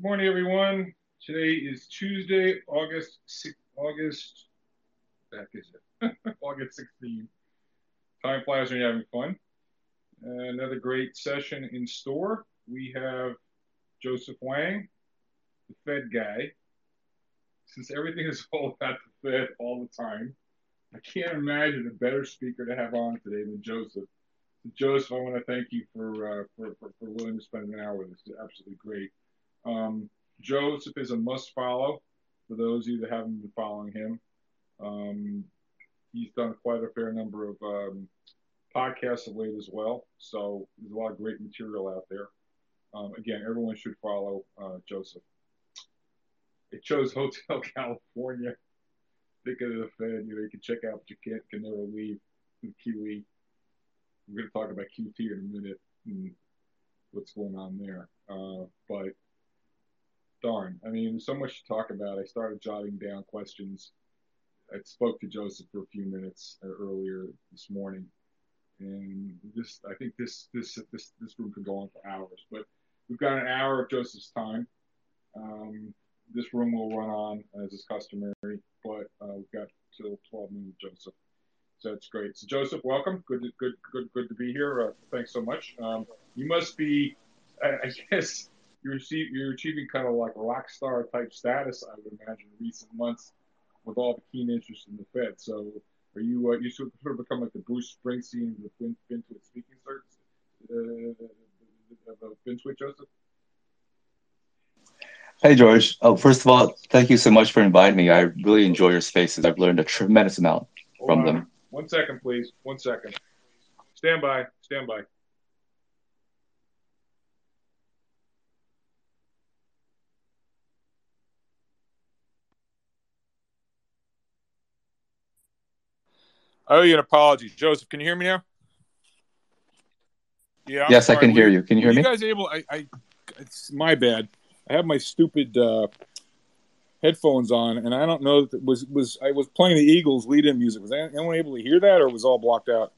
Good morning, everyone. Today is Tuesday, August 6th, back is it? August 16th. Time flies when you're having fun. Another great session in store. We have Joseph Wang, the Fed guy. Since everything is all about the Fed all the time, I can't imagine a better speaker to have on today than Joseph. So Joseph, I want to thank you for willing to spend an hour with us. It's absolutely great. Um, Joseph is a must follow for those of you that haven't been following him. Um, he's done quite a fair number of podcasts of late as well. So there's a lot of great material out there. Again, everyone should follow Joseph. It chose Hotel California. Thinking of the Fed, you can check out, but you can never leave the QE. We're going to talk about QT in a minute and what's going on there. But darn, I mean, there's so much to talk about. I started jotting down questions. I spoke to Joseph for a few minutes earlier this morning, and I think this room could go on for hours. But we've got an hour of Joseph's time. This room will run on as is customary, but we've got till 12 noon with Joseph. So that's great. So Joseph, welcome. Good to be here. Thanks so much. You must be, I guess, you're achieving kind of like rock star type status, I would imagine, in recent months with all the keen interest in the Fed. So are you sort of become like the Bruce Springsteen of the FinTwit speaking circuits? FinTwit, Joseph? Hey, George. First of all, thank you so much for inviting me. I really enjoy your spaces. I've learned a tremendous amount Hold from on. them. 1 second, please. 1 second. Stand by. Stand by. I owe you an apology. Joseph, can you hear me now? Yeah, I'm Yes, I sorry. can hear you. Can you Were hear you me? guys able? It's my bad. I have my stupid headphones on, and I don't know if it was I was playing the Eagles lead-in music. Was anyone able to hear that, or was it all blocked out?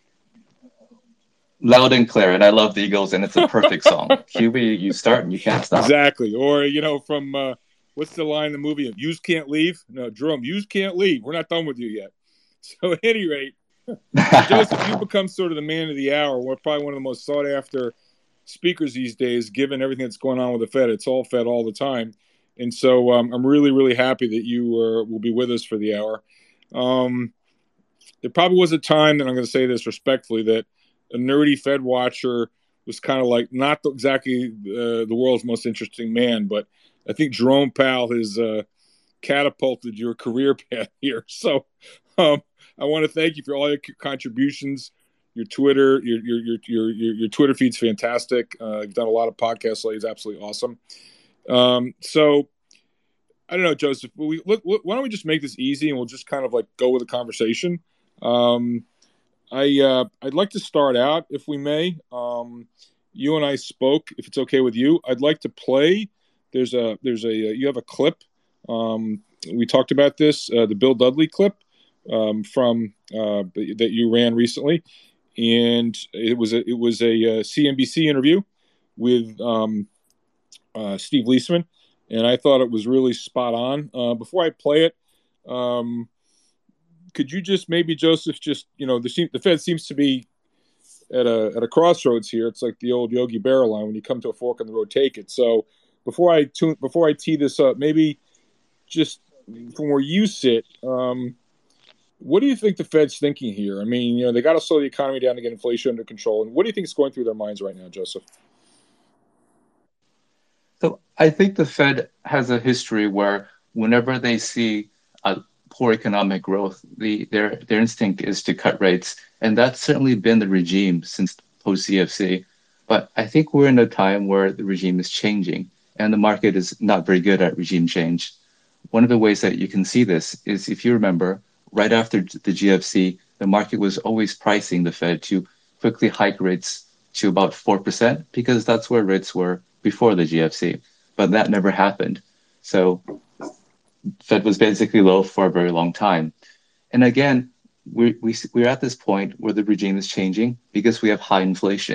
Loud and clear, and I love the Eagles, and it's a perfect song. QB, you start and you can't stop. Exactly. Or from what's the line in the movie? "Yous can't leave." No, Jerome. "Yous can't leave. We're not done with you yet." So at any rate, so Joseph, you've become sort of the man of the hour. We're probably one of the most sought after speakers these days, given everything that's going on with the Fed. It's all Fed all the time. And so I'm really, really happy that you will be with us for the hour. There probably was a time, and I'm going to say this respectfully, that a nerdy Fed watcher was kind of like not exactly the world's most interesting man, but I think Jerome Powell has catapulted your career path here. So I want to thank you for all your contributions. Your Twitter, your Twitter feed's fantastic. You've done a lot of podcasts lately. It's absolutely awesome. So I don't know, Joseph. Why don't we just make this easy and we'll just kind of like go with the conversation. I'd like to start out, if we may. You and I spoke. If it's okay with you, I'd like to play. You have a clip. We talked about this, the Bill Dudley clip from that you ran recently, and it was a CNBC interview with Steve Leisman, and I thought it was really spot on. Before I play it, could you just maybe, Joseph, the Fed seems to be at a crossroads here. It's like the old Yogi Berra line: when you come to a fork in the road, take it. So before I tee this up, maybe just from where you sit, what do you think the Fed's thinking here? I mean, they got to slow the economy down to get inflation under control. And what do you think is going through their minds right now, Joseph? So I think the Fed has a history where whenever they see a poor economic growth, their instinct is to cut rates, and that's certainly been the regime since post CFC. But I think we're in a time where the regime is changing, and the market is not very good at regime change. One of the ways that you can see this is, if you remember, right after the GFC, the market was always pricing the Fed to quickly hike rates to about 4% because that's where rates were before the GFC. But that never happened. So Fed was basically low for a very long time. And again, we're at this point where the regime is changing because we have high inflation.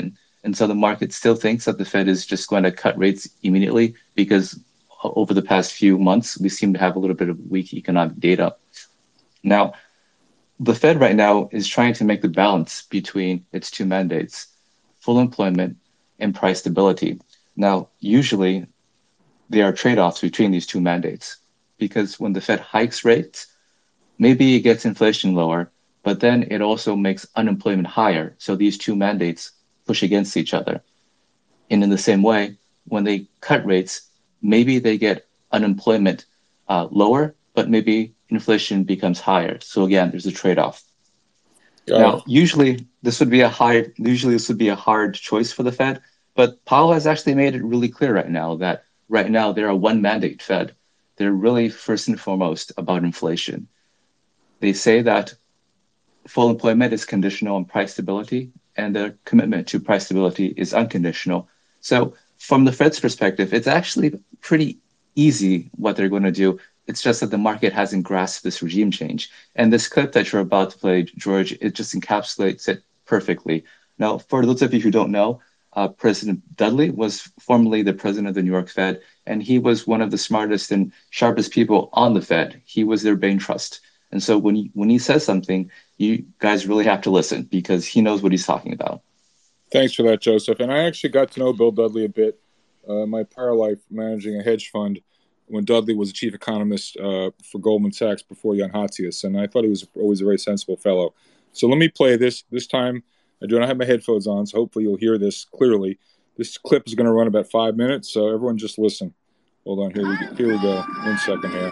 And so the market still thinks that the Fed is just going to cut rates immediately because over the past few months, we seem to have a little bit of weak economic data. Now, the Fed right now is trying to make the balance between its two mandates, full employment and price stability. Now, usually there are trade-offs between these two mandates because when the Fed hikes rates, maybe it gets inflation lower, but then it also makes unemployment higher. So these two mandates push against each other. And in the same way, when they cut rates, maybe they get unemployment lower, but maybe inflation becomes higher. So again, there's a trade-off. Now, usually this would be a hard choice for the Fed, but Powell has actually made it really clear right now that right now they're a one mandate Fed. They're really first and foremost about inflation. They say that full employment is conditional on price stability, and the commitment to price stability is unconditional. So from the Fed's perspective, it's actually pretty easy what they're going to do. It's just that the market hasn't grasped this regime change. And this clip that you're about to play, George, it just encapsulates it perfectly. Now, for those of you who don't know, President Dudley was formerly the president of the New York Fed, and he was one of the smartest and sharpest people on the Fed. He was their brain trust. And so when he says something, you guys really have to listen because he knows what he's talking about. Thanks for that, Joseph. And I actually got to know Bill Dudley a bit. My prior life managing a hedge fund when Dudley was the chief economist for Goldman Sachs before Young Hatzius. And I thought he was always a very sensible fellow. So let me play this. This time, I do not have my headphones on, so hopefully you'll hear this clearly. This clip is going to run about 5 minutes, so everyone just listen. Hold on, here we go. 1 second here.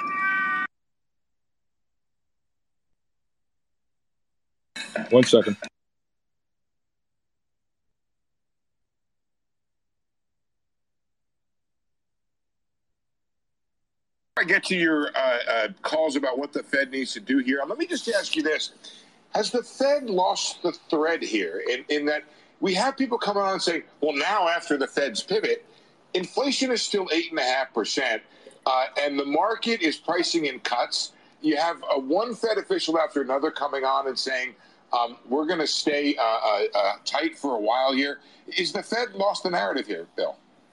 One second. I get to your calls about what the Fed needs to do here. Let me just ask you this. Has the Fed lost the thread here in that we have people coming on and saying, well, now after the Fed's pivot, inflation is still 8.5%, and the market is pricing in cuts. You have one Fed official after another coming on and saying, we're going to stay tight for a while here. Is the Fed lost the narrative here, Bill?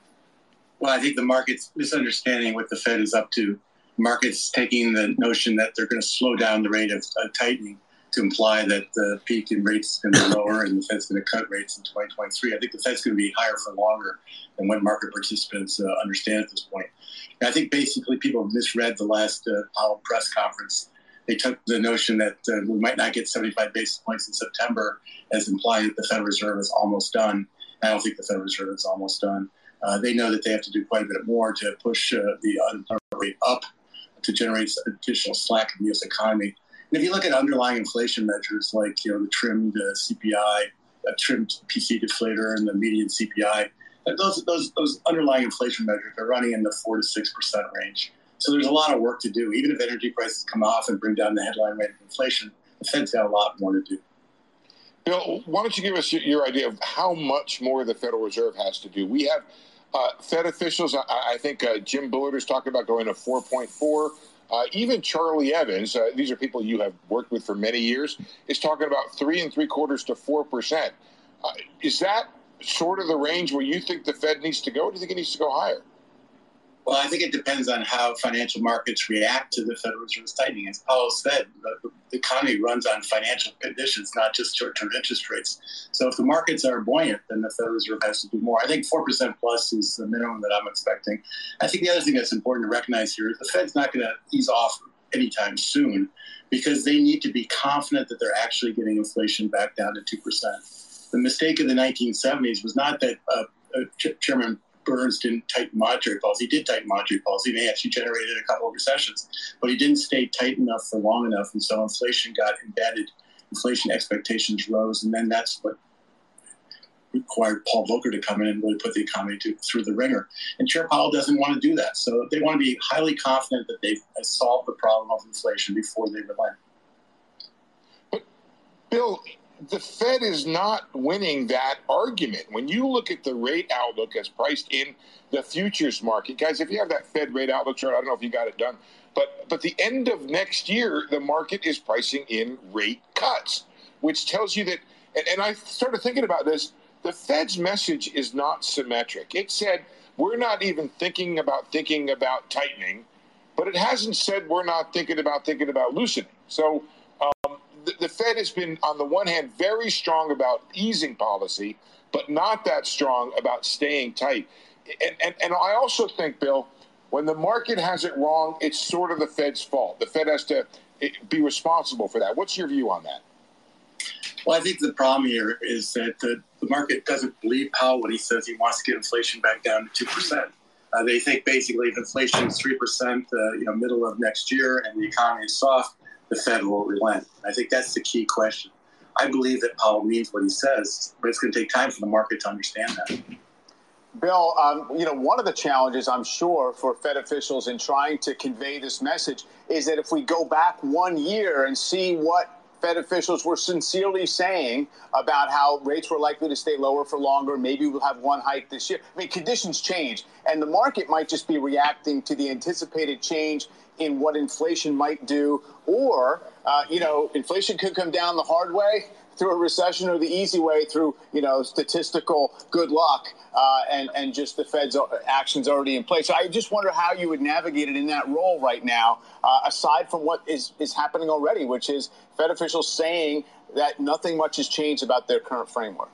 Well, I think the market's misunderstanding what the Fed is up to. The market's taking the notion that they're going to slow down the rate of tightening to imply that the peak in rates is going to be lower and the Fed's going to cut rates in 2023. I think the Fed's going to be higher for longer than what market participants understand at this point. And I think basically people misread the last Powell press conference. They took the notion that we might not get 75 basis points in September as implying that the Federal Reserve is almost done. I don't think the Federal Reserve is almost done. They know that they have to do quite a bit more to push the unemployment rate up to generate additional slack in the U.S. economy. And if you look at underlying inflation measures like the trimmed CPI, trimmed PC deflator, and the median CPI, those underlying inflation measures are running in the 4 to 6% range. So there's a lot of work to do. Even if energy prices come off and bring down the headline rate of inflation, the Fed's got a lot more to do. Bill, why don't you give us your idea of how much more the Federal Reserve has to do? We have Fed officials, I think Jim Bullard is talking about going to 4.4. Even Charlie Evans, these are people you have worked with for many years, is talking about 3.75% to 4%. Is that sort of the range where you think the Fed needs to go? Or do you think it needs to go higher? Well, I think it depends on how financial markets react to the Federal Reserve's tightening. As Powell said, the economy runs on financial conditions, not just short-term interest rates. So if the markets are buoyant, then the Federal Reserve has to do more. I think 4% plus is the minimum that I'm expecting. I think the other thing that's important to recognize here is the Fed's not going to ease off anytime soon because they need to be confident that they're actually getting inflation back down to 2%. The mistake of the 1970s was not that Chairman Burns didn't tighten monetary policy. He did tighten monetary policy, and he actually generated a couple of recessions. But he didn't stay tight enough for long enough, and so inflation got embedded. Inflation expectations rose, and then that's what required Paul Volcker to come in and really put the economy through the ringer. And Chair Powell doesn't want to do that. So they want to be highly confident that they've solved the problem of inflation before they relent. But, Bill, the Fed is not winning that argument. When you look at the rate outlook as priced in the futures market, guys, if you have that Fed rate outlook chart, I don't know if you got it done, but the end of next year, the market is pricing in rate cuts, which tells you that, and I started thinking about this, the Fed's message is not symmetric. It said we're not even thinking about tightening, but it hasn't said we're not thinking about loosening. So the Fed has been, on the one hand, very strong about easing policy, but not that strong about staying tight. And I also think, Bill, when the market has it wrong, it's sort of the Fed's fault. The Fed has to be responsible for that. What's your view on that? Well, I think the problem here is that the market doesn't believe Powell when he says he wants to get inflation back down to 2%. They think basically if inflation is 3%, middle of next year, and the economy is soft, the Fed will relent. I think that's the key question. I believe that Powell means what he says, but it's going to take time for the market to understand that. Bill, one of the challenges, I'm sure, for Fed officials in trying to convey this message is that if we go back 1 year and see what Fed officials were sincerely saying about how rates were likely to stay lower for longer, maybe we'll have one hike this year. I mean, conditions change, and the market might just be reacting to the anticipated change in what inflation might do, or, inflation could come down the hard way through a recession, or the easy way through, statistical good luck and just the Fed's actions already in place. So I just wonder how you would navigate it in that role right now, aside from what is happening already, which is Fed officials saying that nothing much has changed about their current framework.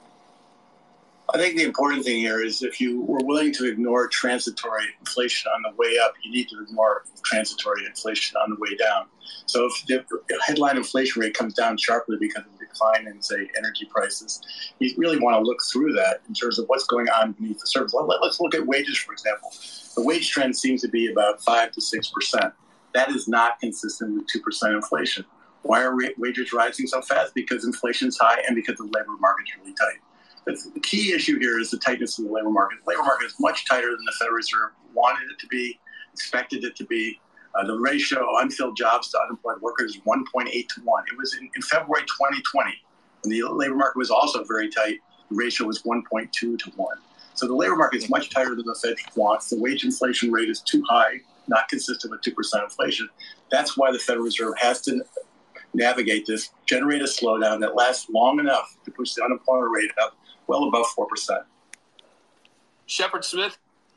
I think the important thing here is if you were willing to ignore transitory inflation on the way up, you need to ignore transitory inflation on the way down. So if the headline inflation rate comes down sharply because of a decline in, say, energy prices, you really want to look through that in terms of what's going on beneath the surface. Let's look at wages, for example. The wage trend seems to be about 5 to 6%. That is not consistent with 2% inflation. Why are wages rising so fast? Because inflation is high and because the labor market is really tight. But the key issue here is the tightness of the labor market. The labor market is much tighter than the Federal Reserve wanted it to be, expected it to be. The ratio of unfilled jobs to unemployed workers is 1.8 to 1. It was in February 2020, when the labor market was also very tight. The ratio was 1.2 to 1. So the labor market is much tighter than the Fed wants. The wage inflation rate is too high, not consistent with 2% inflation. That's why the Federal Reserve has to navigate this, generate a slowdown that lasts long enough to push the unemployment rate up well above 4%. Shepard Smith.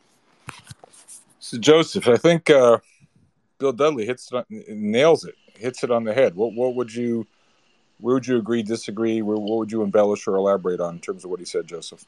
So Joseph, I think Bill Dudley nails it, hits it on the head. Where would you agree, disagree? What would you embellish or elaborate on in terms of what he said, Joseph?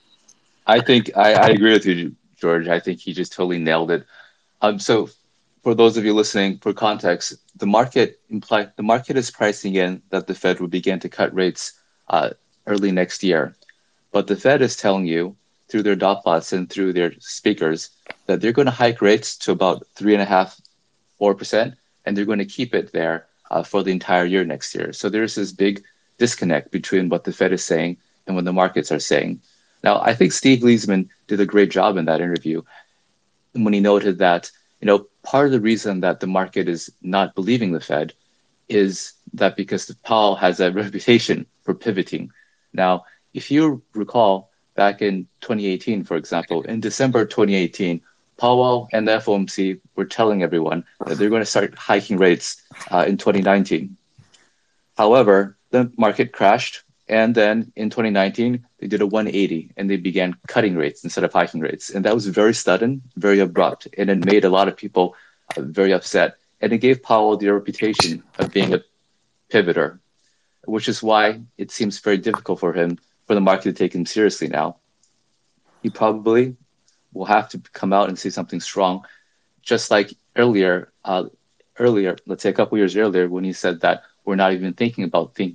I think I agree with you, George. I think he just totally nailed it. So for those of you listening, for context, the market is pricing in that the Fed will begin to cut rates early next year. But the Fed is telling you through their dot plots and through their speakers that they're going to hike rates to about 3.5%, 4%, and they're going to keep it there for the entire year next year. So there's this big disconnect between what the Fed is saying and what the markets are saying. Now, I think Steve Leisman did a great job in that interview when he noted that, part of the reason that the market is not believing the Fed is that because Powell has a reputation for pivoting. Now, if you recall, back in 2018, for example, in December 2018, Powell and the FOMC were telling everyone that they're going to start hiking rates in 2019. However, the market crashed, and then in 2019, they did a 180, and they began cutting rates instead of hiking rates. And that was very sudden, very abrupt, and it made a lot of people very upset. And it gave Powell the reputation of being a pivoter, which is why it seems very difficult for the market to take him seriously now. He probably will have to come out and say something strong, just like earlier, let's say a couple years earlier, when he said that we're not even thinking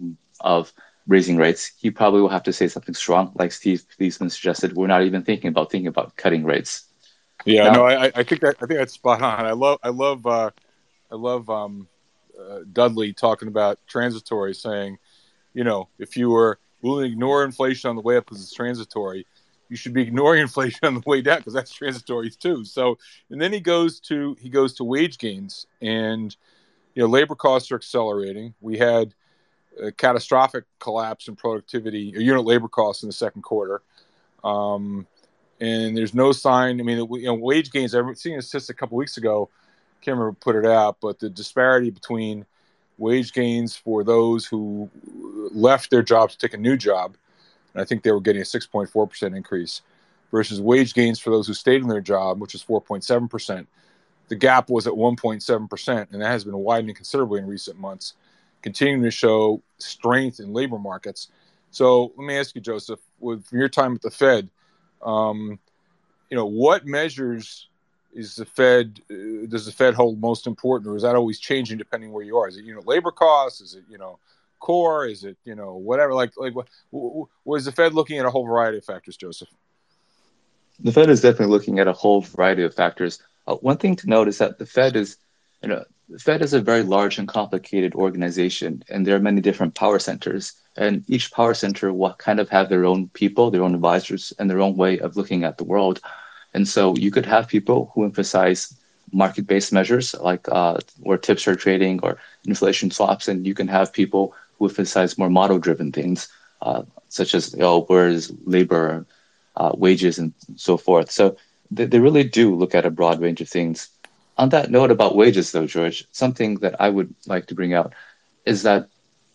of raising rates. He probably will have to say something strong, like Steve Leisman suggested. We're not even thinking about cutting rates. Yeah, now, I think that's spot on. I love Dudley talking about transitory, saying, if you were willing to ignore inflation on the way up because it's transitory, you should be ignoring inflation on the way down because that's transitory too. So, and then he goes to wage gains, and labor costs are accelerating. We had a catastrophic collapse in productivity, or unit labor costs in the second quarter, and there's no sign. I mean, wage gains. I've seen a statistic a couple weeks ago. Can't remember who put it out, but the disparity between wage gains for those who left their jobs to take a new job and I think they were getting a 6.4% increase, versus wage gains for those who stayed in their job, which is 4.7%. The gap was at 1.7%, and that has been widening considerably in recent months, continuing to show strength in labor markets. So let me ask you, Joseph, with your time at the Fed, what measures does the Fed hold most important, or is that always changing depending where you are? Is it labor costs? Is it core? Is it whatever? Was the Fed looking at a whole variety of factors, Joseph? The Fed is definitely looking at a whole variety of factors. One thing to note is that the Fed is a very large and complicated organization, and there are many different power centers. And each power center will kind of have their own people, their own advisors, and their own way of looking at the world. And so you could have people who emphasize market-based measures like where tips are trading or inflation swaps, and you can have people who emphasize more model-driven things, such as where is labor, wages, and so forth. So they really do look at a broad range of things. On that note about wages, though, George, something that I would like to bring out is that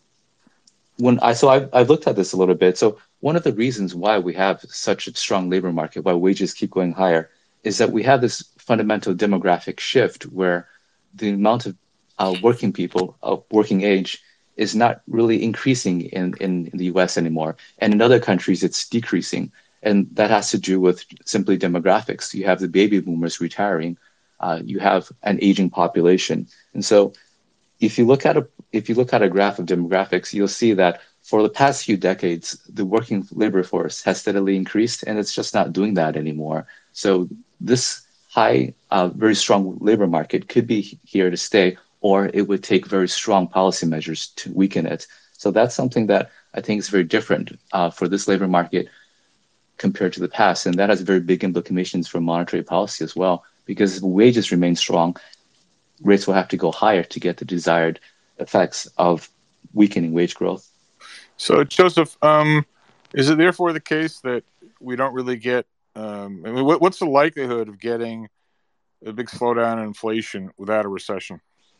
I've looked at this a little bit. So one of the reasons why we have such a strong labor market, why wages keep going higher, is that we have this fundamental demographic shift where the amount of working people of working age is not really increasing in the US anymore. And in other countries, it's decreasing. And that has to do with simply demographics. You have the baby boomers retiring. You have an aging population. And so if you look at a graph of demographics, you'll see that for the past few decades, the working labor force has steadily increased, and it's just not doing that anymore. So this high, very strong labor market could be here to stay, or it would take very strong policy measures to weaken it. So that's something that I think is very different for this labor market compared to the past. And that has very big implications for monetary policy as well, because if wages remain strong, rates will have to go higher to get the desired effects of weakening wage growth. So, Joseph, is it therefore the case that we don't really get, what's the likelihood of getting a big slowdown in inflation without a recession?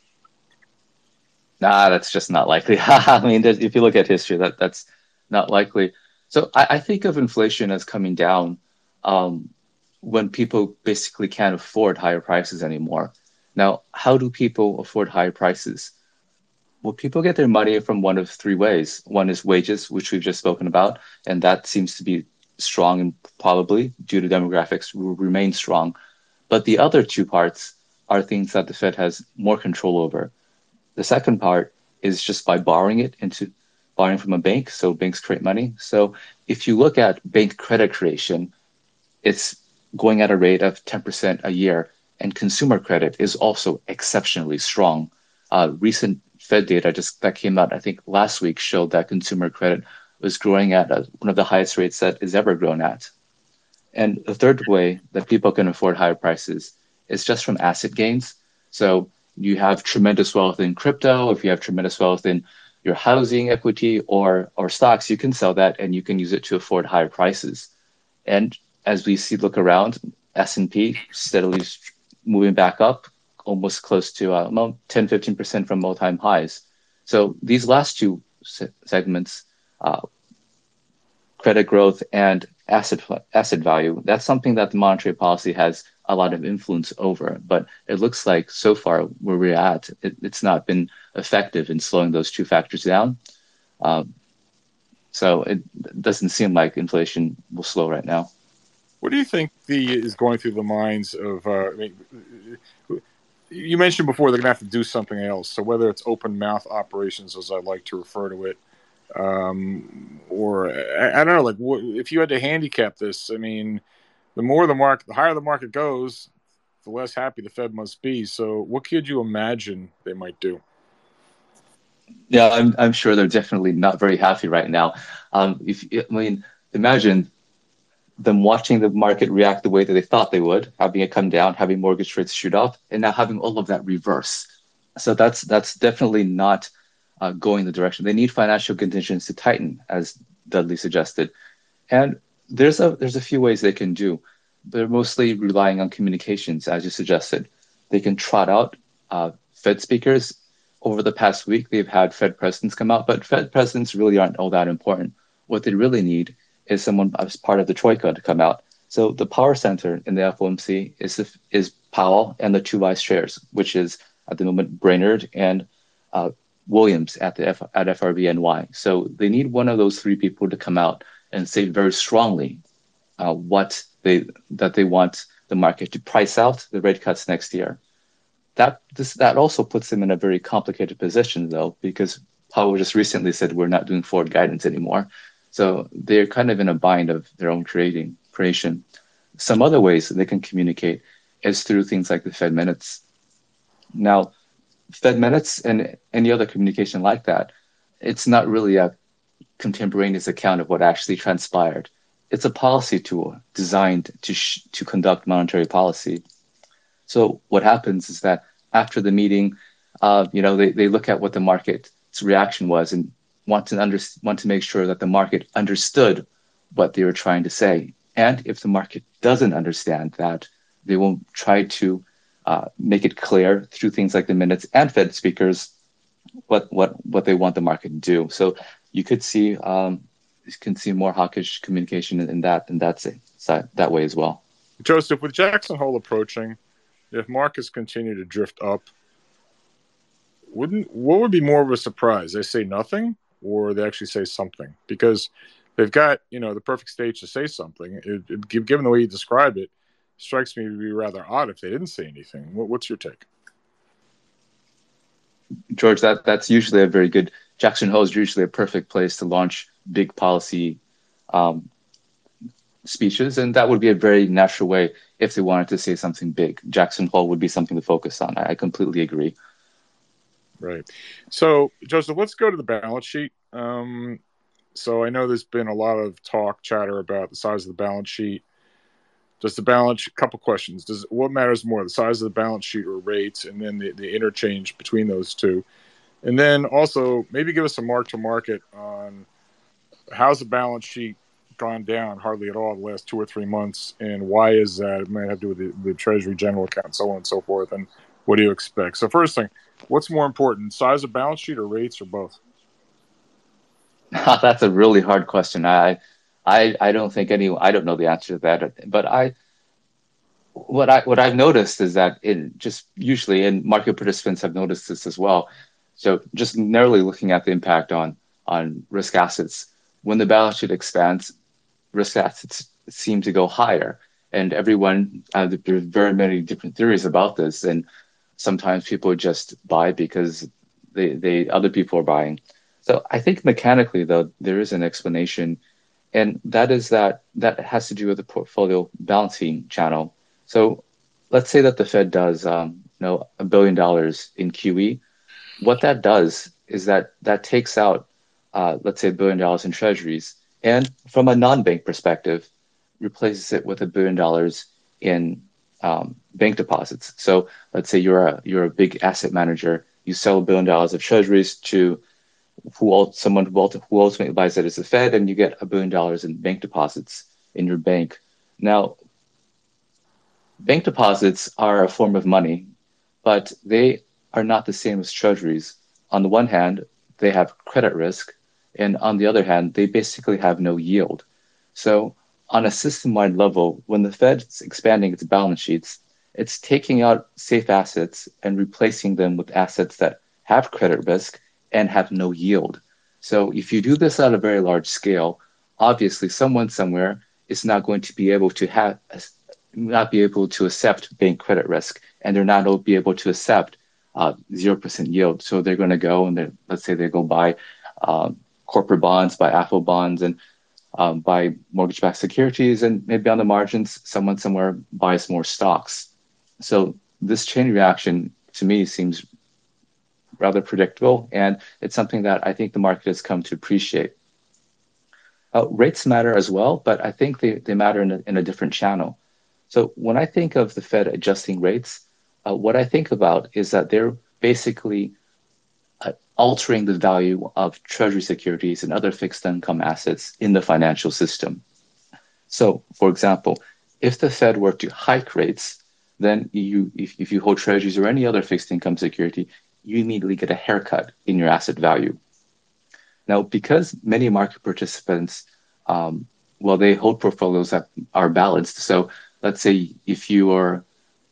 Nah, that's just not likely. I mean, if you look at history, that's not likely. So I think of inflation as coming down when people basically can't afford higher prices anymore. Now, how do people afford higher prices? Well, people get their money from one of three ways. One is wages, which we've just spoken about, and that seems to be strong and probably, due to demographics, will remain strong. But the other two parts are things that the Fed has more control over. The second part is just by borrowing from a bank, so banks create money. So if you look at bank credit creation, it's going at a rate of 10% a year, and consumer credit is also exceptionally strong. Recent Fed data that came out, I think last week, showed that consumer credit was growing at one of the highest rates that is ever grown at. And the third way that people can afford higher prices is just from asset gains. So you have tremendous wealth in crypto. If you have tremendous wealth in your housing equity or stocks, you can sell that and you can use it to afford higher prices. And as we look around, S&P steadily moving back up, almost close to 10-15% from all-time highs. So these last two segments, credit growth and asset value, that's something that the monetary policy has a lot of influence over. But it looks like so far where we're at, it's not been effective in slowing those two factors down. So it doesn't seem like inflation will slow right now. What do you think is going through the minds of? You mentioned before they're going to have to do something else. So whether it's open mouth operations, as I like to refer to it, or I don't know, like if you had to handicap this, I mean, the higher the market goes, the less happy the Fed must be. So what could you imagine they might do? Yeah, I'm sure they're definitely not very happy right now. Imagine them watching the market react the way that they thought they would, having it come down, having mortgage rates shoot up, and now having all of that reverse. So that's definitely not going the direction. They need financial conditions to tighten, as Dudley suggested. And there's a few ways they can do. They're mostly relying on communications, as you suggested. They can trot out Fed speakers. Over the past week, they've had Fed presidents come out, but Fed presidents really aren't all that important. What they really need is someone as part of the Troika to come out. So the power center in the FOMC is Powell and the two vice chairs, which is at the moment Brainerd and Williams at FRBNY. So they need one of those three people to come out and say very strongly that they want the market to price out the rate cuts next year. That also puts them in a very complicated position, though, because Powell just recently said we're not doing forward guidance anymore. So they're kind of in a bind of their own creation. Some other ways that they can communicate is through things like the Fed minutes. Now, Fed minutes and any other communication like that, it's not really a contemporaneous account of what actually transpired. It's a policy tool designed to conduct monetary policy. So what happens is that after the meeting, they look at what the market's reaction was and want to make sure that the market understood what they were trying to say. And if the market doesn't understand that, they will try to make it clear through things like the minutes and Fed speakers what they want the market to do. So you could see more hawkish communication in that way as well. Joseph, with Jackson Hole approaching, if markets continue to drift up, what would be more of a surprise? They say nothing, or they actually say something? Because they've got the perfect stage to say something. Given the way you describe it, strikes me to be rather odd if they didn't say anything. What's your take? George, that's usually a very good. Jackson Hole is usually a perfect place to launch big policy speeches, and that would be a very natural way if they wanted to say something big. Jackson Hole would be something to focus on. I completely agree. Right. So, Joseph, let's go to the balance sheet. So I know there's been a lot of chatter about the size of the balance sheet. Couple questions. What matters more, the size of the balance sheet or rates, and then the interchange between those two? And then also maybe give us a mark to market on how's the balance sheet gone down hardly at all the last 2 or 3 months, and why is that? It might have to do with the Treasury General account, so on and so forth. And what do you expect? So first thing, what's more important, size of balance sheet or rates, or both? That's a really hard question. I don't think I don't know the answer to that, but what I've noticed is that it just usually, and market participants have noticed this as well. So just narrowly looking at the impact on risk assets, when the balance sheet expands, risk assets seem to go higher, and there's very many different theories about this, and sometimes people just buy because other people are buying. So I think mechanically, though, there is an explanation, and that has to do with the portfolio balancing channel. So let's say that the Fed does $1 billion in QE. What that does is that takes out, let's say, $1 billion in treasuries, and from a non-bank perspective, replaces it with $1 billion in bank deposits. So let's say you're a big asset manager, you sell $1 billion of treasuries to someone who ultimately buys it as the Fed, and you get $1 billion in bank deposits in your bank. Now, bank deposits are a form of money, but they are not the same as treasuries. On the one hand, they have credit risk, and on the other hand, they basically have no yield. So on a system-wide level, when the Fed's expanding its balance sheets, it's taking out safe assets and replacing them with assets that have credit risk and have no yield. So if you do this at a very large scale, obviously someone somewhere is not going to be able to accept bank credit risk, and they're not be able to accept 0% yield. So they're going to go and let's say they go buy corporate bonds, buy AFO bonds, and buy mortgage-backed securities, and maybe on the margins, someone somewhere buys more stocks. So this chain reaction to me seems rather predictable, and it's something that I think the market has come to appreciate. Rates matter as well, but I think they matter in a different channel. So when I think of the Fed adjusting rates, what I think about is that they're basically altering the value of Treasury securities and other fixed income assets in the financial system. So, for example, if the Fed were to hike rates, then if you hold Treasuries or any other fixed income security, you immediately get a haircut in your asset value. Now, because many market participants well, they hold portfolios that are balanced. So let's say if your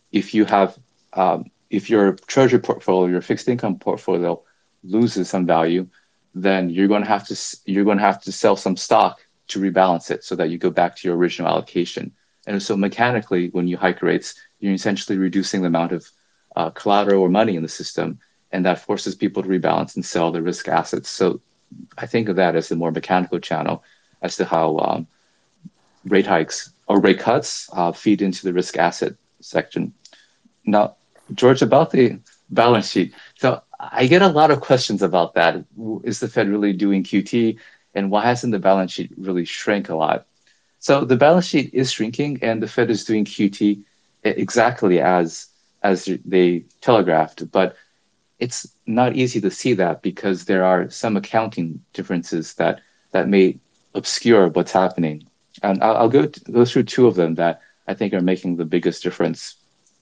treasury portfolio, your fixed income portfolio loses some value, then you're going to have to sell some stock to rebalance it so that you go back to your original allocation. And so mechanically, when you hike rates, you're essentially reducing the amount of collateral or money in the system, and that forces people to rebalance and sell the risk assets. So I think of that as the more mechanical channel as to how rate hikes or rate cuts feed into the risk asset section. Now, George, about the balance sheet. So I get a lot of questions about that. Is the Fed really doing QT? And why hasn't the balance sheet really shrank a lot? So the balance sheet is shrinking, and the Fed is doing QT exactly as they telegraphed. But it's not easy to see that because there are some accounting differences that may obscure what's happening. And I'll go through two of them that I think are making the biggest difference.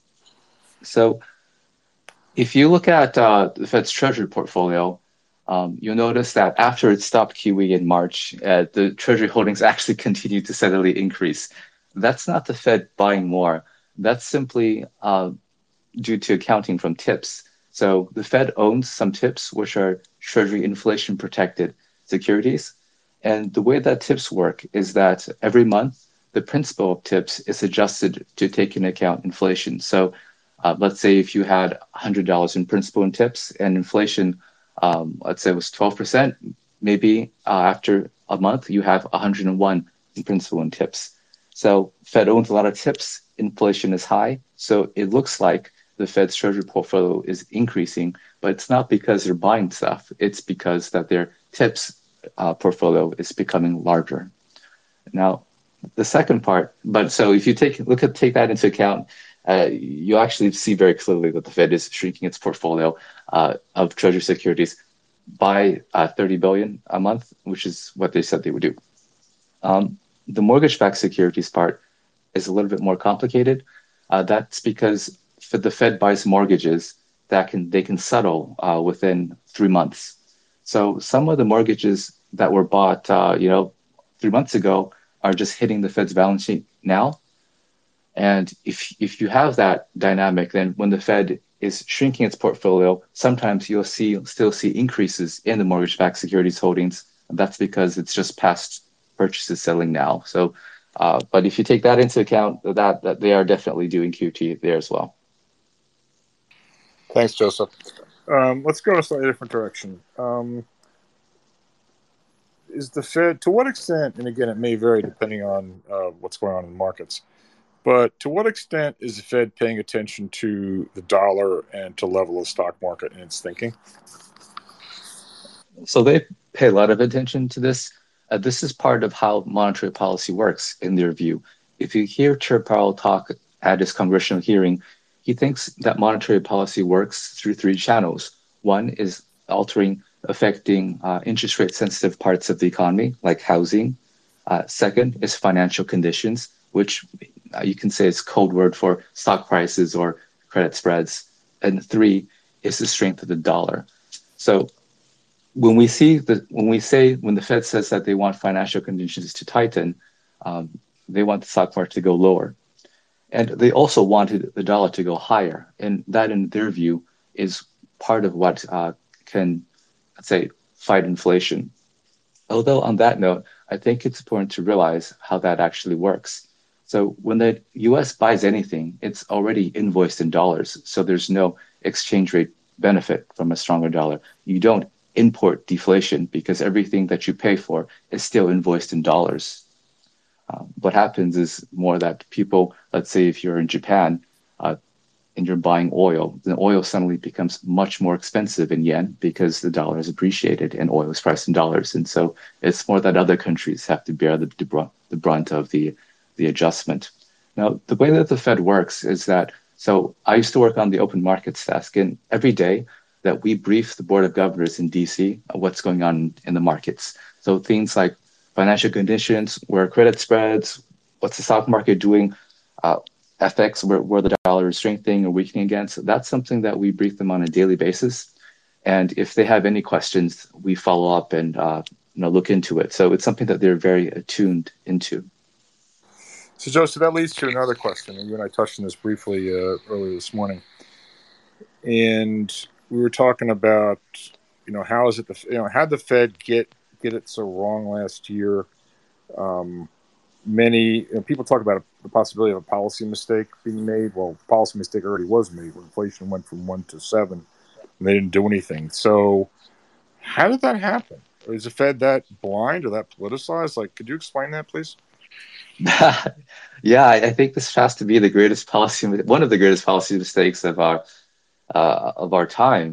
So if you look at the Fed's Treasury portfolio, you'll notice that after it stopped QE in March, the Treasury holdings actually continued to steadily increase. That's not the Fed buying more. That's simply due to accounting from TIPS. So the Fed owns some TIPS, which are Treasury inflation protected securities. And the way that TIPS work is that every month, the principal of TIPS is adjusted to take into account inflation. So let's say if you had $100 in principal in TIPS and inflation, let's say it was 12%, maybe after a month, you have 101 in principal in TIPS. So Fed owns a lot of TIPS, inflation is high. So it looks like the Fed's Treasury portfolio is increasing, but it's not because they're buying stuff. It's because that their TIPS portfolio is becoming larger. Now, the second part, but so if you take that into account, you actually see very clearly that the Fed is shrinking its portfolio of Treasury securities by $30 billion a month, which is what they said they would do. The mortgage-backed securities part is a little bit more complicated. That's because the Fed buys mortgages that they can settle within 3 months. So some of the mortgages that were bought 3 months ago are just hitting the Fed's balance sheet now. And if you have that dynamic, then when the Fed is shrinking its portfolio, sometimes you'll still see increases in the mortgage-backed securities holdings. And that's because it's just past purchases selling now. So, but if you take that into account, that they are definitely doing QT there as well. Thanks, Joseph. Let's go in a slightly different direction. Is the Fed, to what extent, and again, it may vary depending on what's going on in the markets, but to what extent is the Fed paying attention to the dollar and to level of stock market in its thinking? So they pay a lot of attention to this. This is part of how monetary policy works in their view. If you hear Chair Powell talk at his congressional hearing, he thinks that monetary policy works through 3 channels. One is affecting interest rate sensitive parts of the economy, like housing. Second is financial conditions, which you can say is code word for stock prices or credit spreads. And 3 is the strength of the dollar. So when the Fed says that they want financial conditions to tighten, they want the stock market to go lower. And they also wanted the dollar to go higher. And that, in their view, is part of what can, let's say, fight inflation. Although on that note, I think it's important to realize how that actually works. So when the US buys anything, it's already invoiced in dollars. So there's no exchange rate benefit from a stronger dollar. You don't import deflation because everything that you pay for is still invoiced in dollars. What happens is more that people, let's say if you're in Japan and you're buying oil, the oil suddenly becomes much more expensive in yen because the dollar is appreciated and oil is priced in dollars. And so it's more that other countries have to bear the brunt of the adjustment. Now, the way that the Fed works is that, so I used to work on the open markets desk, and every day that we brief the Board of Governors in DC what's going on in the markets. So things like financial conditions, where credit spreads, what's the stock market doing, FX, where the dollar is strengthening or weakening against. That's something that we brief them on a daily basis. And if they have any questions, we follow up and look into it. So it's something that they're very attuned into. So, Joseph, that leads to another question. You and I touched on this briefly earlier this morning, and we were talking about, how is it how did the Fed get it so wrong last year? Many people talk about the possibility of a policy mistake being made. Well, the policy mistake already was made when inflation went from 1 to 7, and they didn't do anything. So, how did that happen? Is the Fed that blind or that politicized? Like, could you explain that, please? Yeah, I think this has to be one of the greatest policy mistakes of our time.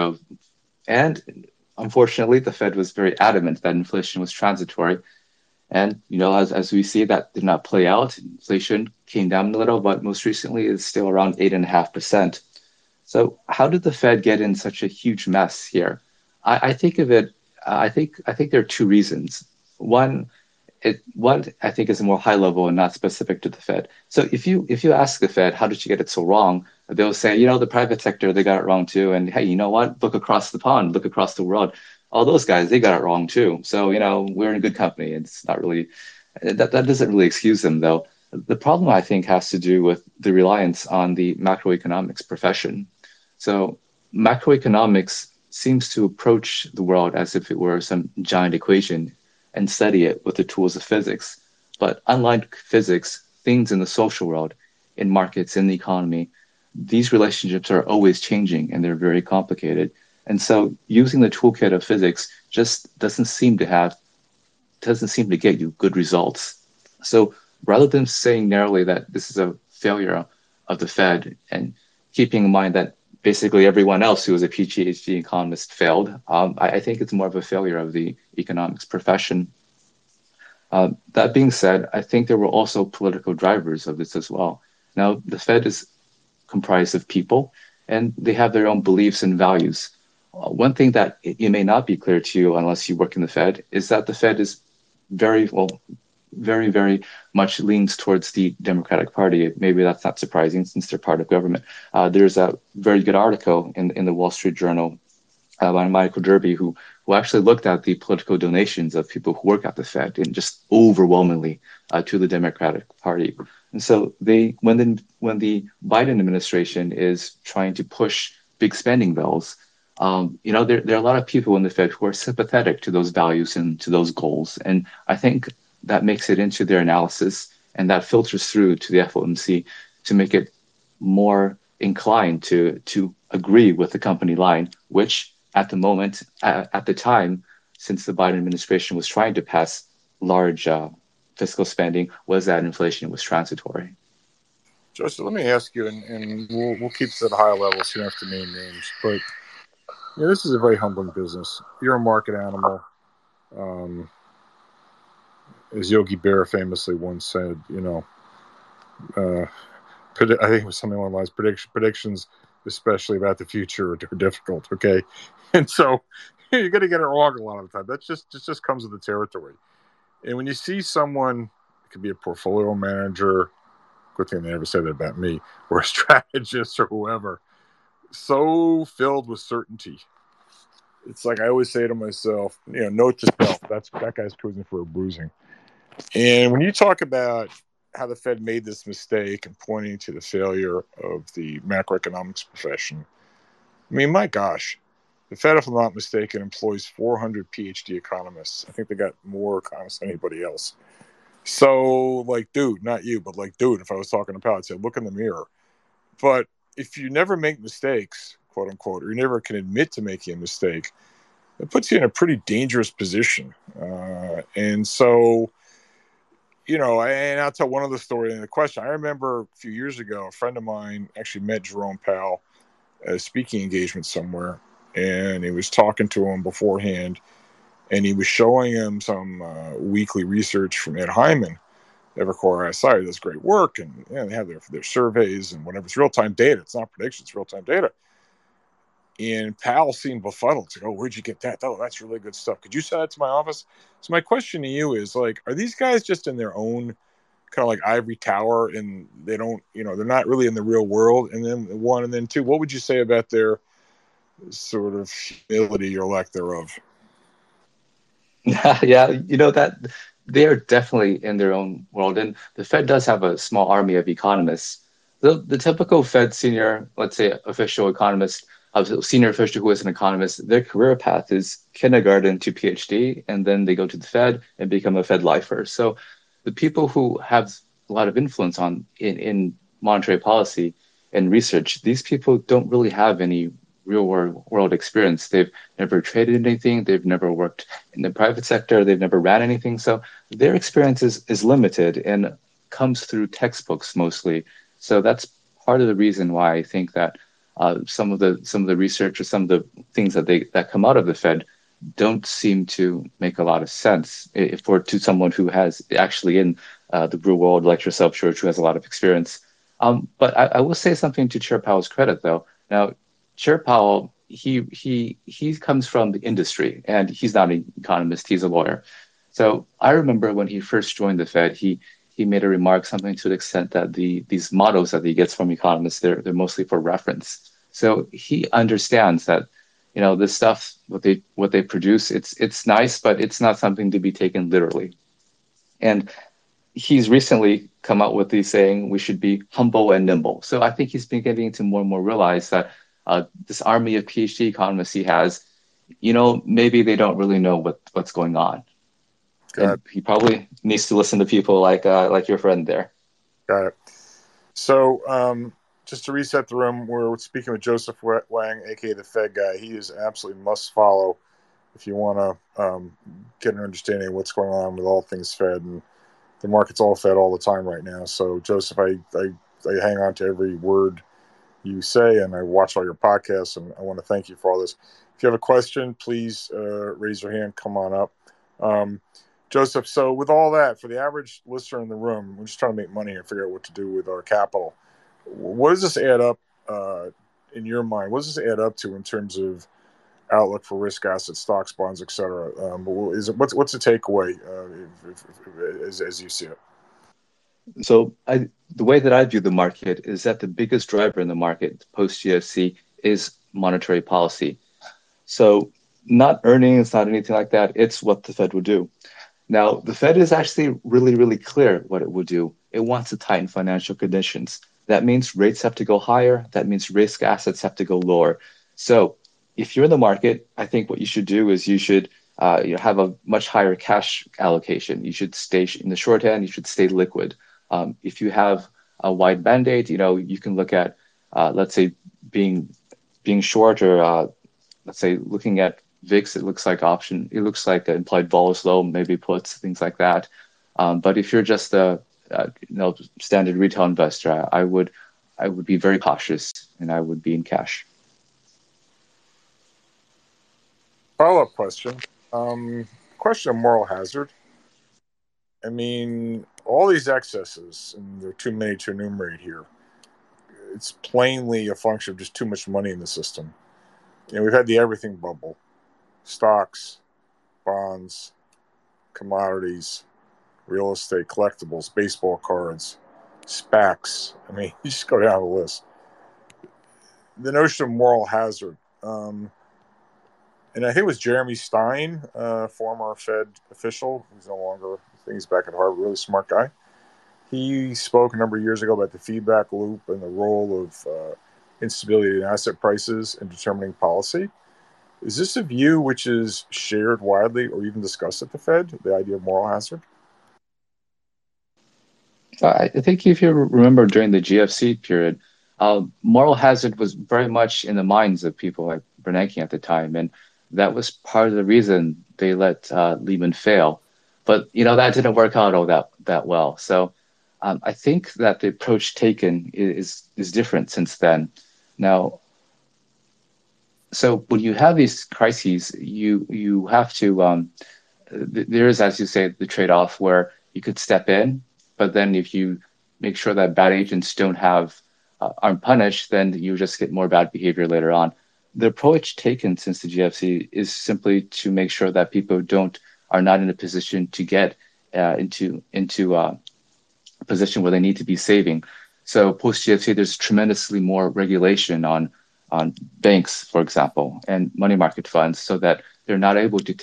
And unfortunately, the Fed was very adamant that inflation was transitory. And as we see, that did not play out. Inflation came down a little, but most recently it's still around 8.5%. So how did the Fed get in such a huge mess here? I think of it. I think there are two reasons. One I think is more high level and not specific to the Fed. So if you ask the Fed, how did you get it so wrong? They'll say, the private sector, they got it wrong too. And hey, you know what? Look across the pond, look across the world. All those guys, they got it wrong too. So, we're in a good company. It's not really, that doesn't really excuse them though. The problem I think has to do with the reliance on the macroeconomics profession. So macroeconomics seems to approach the world as if it were some giant equation and study it with the tools of physics. But unlike physics, things in the social world, in markets, in the economy, these relationships are always changing and they're very complicated. And so using the toolkit of physics just doesn't seem to get you good results. So rather than saying narrowly that this is a failure of the Fed and keeping in mind that basically everyone else who was a PhD economist failed, I think it's more of a failure of the economics profession. That being said, I think there were also political drivers of this as well. Now, the Fed is comprised of people, and they have their own beliefs and values. One thing that it may not be clear to you unless you work in the Fed is that the Fed is very, very much leans towards the Democratic Party. Maybe that's not surprising since they're part of government. There's a very good article in the Wall Street Journal by Michael Derby, who actually looked at the political donations of people who work at the Fed and just overwhelmingly to the Democratic Party. And so when the Biden administration is trying to push big spending bills, there are a lot of people in the Fed who are sympathetic to those values and to those goals. And I think that makes it into their analysis, and that filters through to the FOMC to make it more inclined to agree with the company line, which at the time, since the Biden administration was trying to pass large fiscal spending, was that inflation was transitory. Joseph, let me ask you, and we'll keep this at a high level, so you don't have to name names, but this is a very humbling business. You're a market animal. As Yogi Berra famously once said, I think it was something along the lines, predictions, especially about the future, are difficult, okay? And so you're going to get it wrong a lot of the time. That just comes with the territory. And when you see someone, it could be a portfolio manager, good thing they never said that about me, or a strategist or whoever, so filled with certainty. It's like I always say to myself, note to self, that guy's cruising for a bruising. And when you talk about how the Fed made this mistake and pointing to the failure of the macroeconomics profession, I mean, my gosh, the Fed, if I'm not mistaken, employs 400 PhD economists. I think they got more economists than anybody else. So, dude, not you, but dude, if I was talking to Powell, I'd say, look in the mirror. But if you never make mistakes, quote unquote, or you never can admit to making a mistake, it puts you in a pretty dangerous position. And so, and I'll tell one other story in the question. I remember a few years ago, a friend of mine actually met Jerome Powell at a speaking engagement somewhere, and he was talking to him beforehand, and he was showing him some weekly research from Ed Hyman, Evercore ISI, does great work, and they have their surveys and whatever. It's real-time data. It's not predictions, it's real-time data. And Powell seemed befuddled. It's like, oh, where'd you get that? Oh, that's really good stuff. Could you send that to my office? So my question to you is, are these guys just in their own kind of like ivory tower, and they don't, they're not really in the real world? And then one, and then two, what would you say about their sort of humility or lack thereof? Yeah, that they are definitely in their own world, and the Fed does have a small army of economists. The typical Fed senior, let's say, official economist, a senior official who is an economist, their career path is kindergarten to PhD, and then they go to the Fed and become a Fed lifer. So the people who have a lot of influence in monetary policy and research, these people don't really have any real world experience. They've never traded anything. They've never worked in the private sector. They've never ran anything. So their experience is limited and comes through textbooks mostly. So that's part of the reason why I think that some of the research or some of the things that come out of the Fed don't seem to make a lot of sense for to someone who has actually in the real world, like yourself, George, who has a lot of experience. But I will say something to Chair Powell's credit, though. Now, Chair Powell, he comes from the industry, and he's not an economist; he's a lawyer. So I remember when he first joined the Fed, he made a remark something to the extent that these models that he gets from economists, they're mostly for reference. So he understands that this stuff what they produce, it's nice, but it's not something to be taken literally. And he's recently come out with the saying we should be humble and nimble. So I think he's beginning to more and more realize that this army of PhD economists he has, maybe they don't really know what's going on. Got And he probably needs to listen to people like your friend there. Got it. So just to reset the room, we're speaking with Joseph Wang, aka the Fed guy. He is absolutely must follow if you want to get an understanding of what's going on with all things Fed, and the market's all Fed all the time right now. So Joseph, I hang on to every word you say, and I watch all your podcasts, and I want to thank you for all this. If you have a question, please raise your hand, come on up. Joseph, so with all that, for the average listener in the room, we're just trying to make money and figure out what to do with our capital. What does this add up in your mind? What does this add up to in terms of outlook for risk assets, stocks, bonds, et cetera? What's the takeaway as you see it? So the way that I view the market is that the biggest driver in the market post GFC is monetary policy. So not earnings, not anything like that. It's what the Fed would do. Now, the Fed is actually really, really clear what it will do. It wants to tighten financial conditions. That means rates have to go higher. That means risk assets have to go lower. So if you're in the market, I think what you should do is you should have a much higher cash allocation. You should stay in the short end. You should stay liquid. If you have a wide mandate, you can look at, let's say, being short, or let's say looking at VIX. It looks like option. It looks like implied vol is low, maybe puts, things like that. But if you're just a standard retail investor, I would be very cautious, and I would be in cash. Follow-up question. Question of moral hazard. I mean, all these excesses, and there are too many to enumerate here. It's plainly a function of just too much money in the system. We've had the everything bubble. Stocks, bonds, commodities, real estate, collectibles, baseball cards, SPACs. I mean, you just go down the list. The notion of moral hazard. And I think it was Jeremy Stein, former Fed official, who's no longer, I think he's back at Harvard, really smart guy. He spoke a number of years ago about the feedback loop and the role of instability in asset prices in determining policy. Is this a view which is shared widely or even discussed at the Fed, the idea of moral hazard? I think if you remember during the GFC period, moral hazard was very much in the minds of people like Bernanke at the time, and that was part of the reason they let Lehman fail. But that didn't work out all that well. So I think that the approach taken is different since then. Now, so when you have these crises, you have to there is, as you say, the trade-off where you could step in, but then if you make sure that bad agents aren't punished, then you just get more bad behavior later on. The approach taken since the GFC is simply to make sure that people are not in a position to get into a position where they need to be saving. So post GFC, there's tremendously more regulation on banks, for example, and money market funds, so that they're not able to take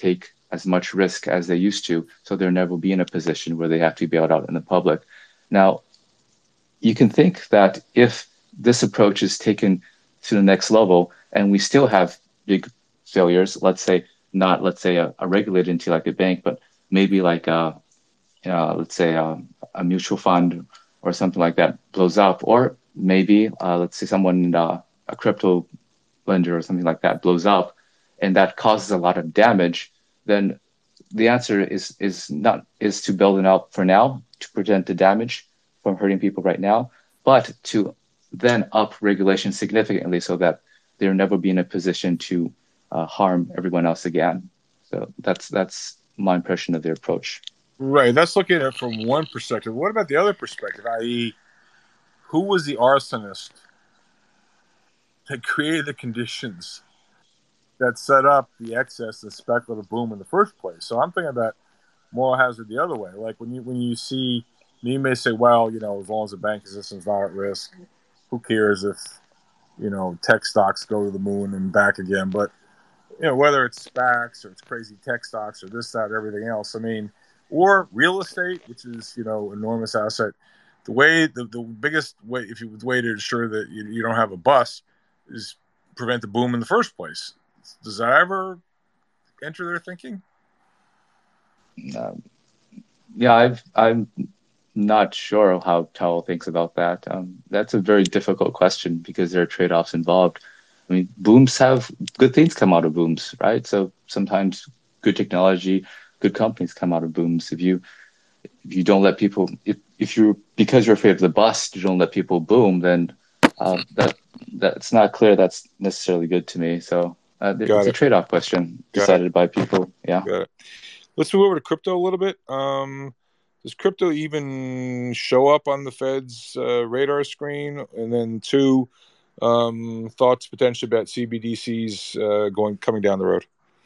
as much risk as they used to, so they'll never be in a position where they have to be bailed out in the public. Now, you can think that if this approach is taken to the next level and we still have big failures, let's say not, let's say a regulated entity like a bank, but maybe like let's say a mutual fund or something like that blows up, or maybe let's say someone a crypto lender or something like that blows up, and that causes a lot of damage, then the answer is to build it out for now to prevent the damage from hurting people right now, but to then up regulation significantly so that they'll never be in a position to harm everyone else again. So that's my impression of their approach. Right. That's looking at it from one perspective. What about the other perspective, i.e., who was the arsonist that created the conditions that set up the excess, the speculative boom in the first place? So I'm thinking about moral hazard the other way. Like when you see, you may say, well, as long as the banking system's not at risk, who cares if tech stocks go to the moon and back again? But whether it's SPACs or it's crazy tech stocks or this, that, everything else. I mean, or real estate, which is enormous asset. The biggest way, the way to ensure that you don't have a bust is prevent the boom in the first place. Does that ever enter their thinking? Yeah, I'm not sure how Towel thinks about that. That's a very difficult question because there are trade-offs involved. I mean, booms have good things come out of booms, right? So sometimes good technology, good companies come out of booms. If you don't let people, if you because you're afraid of the bust, you don't let people boom, then that's not clear. That's necessarily good to me. So it's a trade-off question decided by people. Yeah. Got it. Let's move over to crypto a little bit. Does crypto even show up on the Fed's radar screen? And then two, thoughts potentially about CBDCs coming down the road?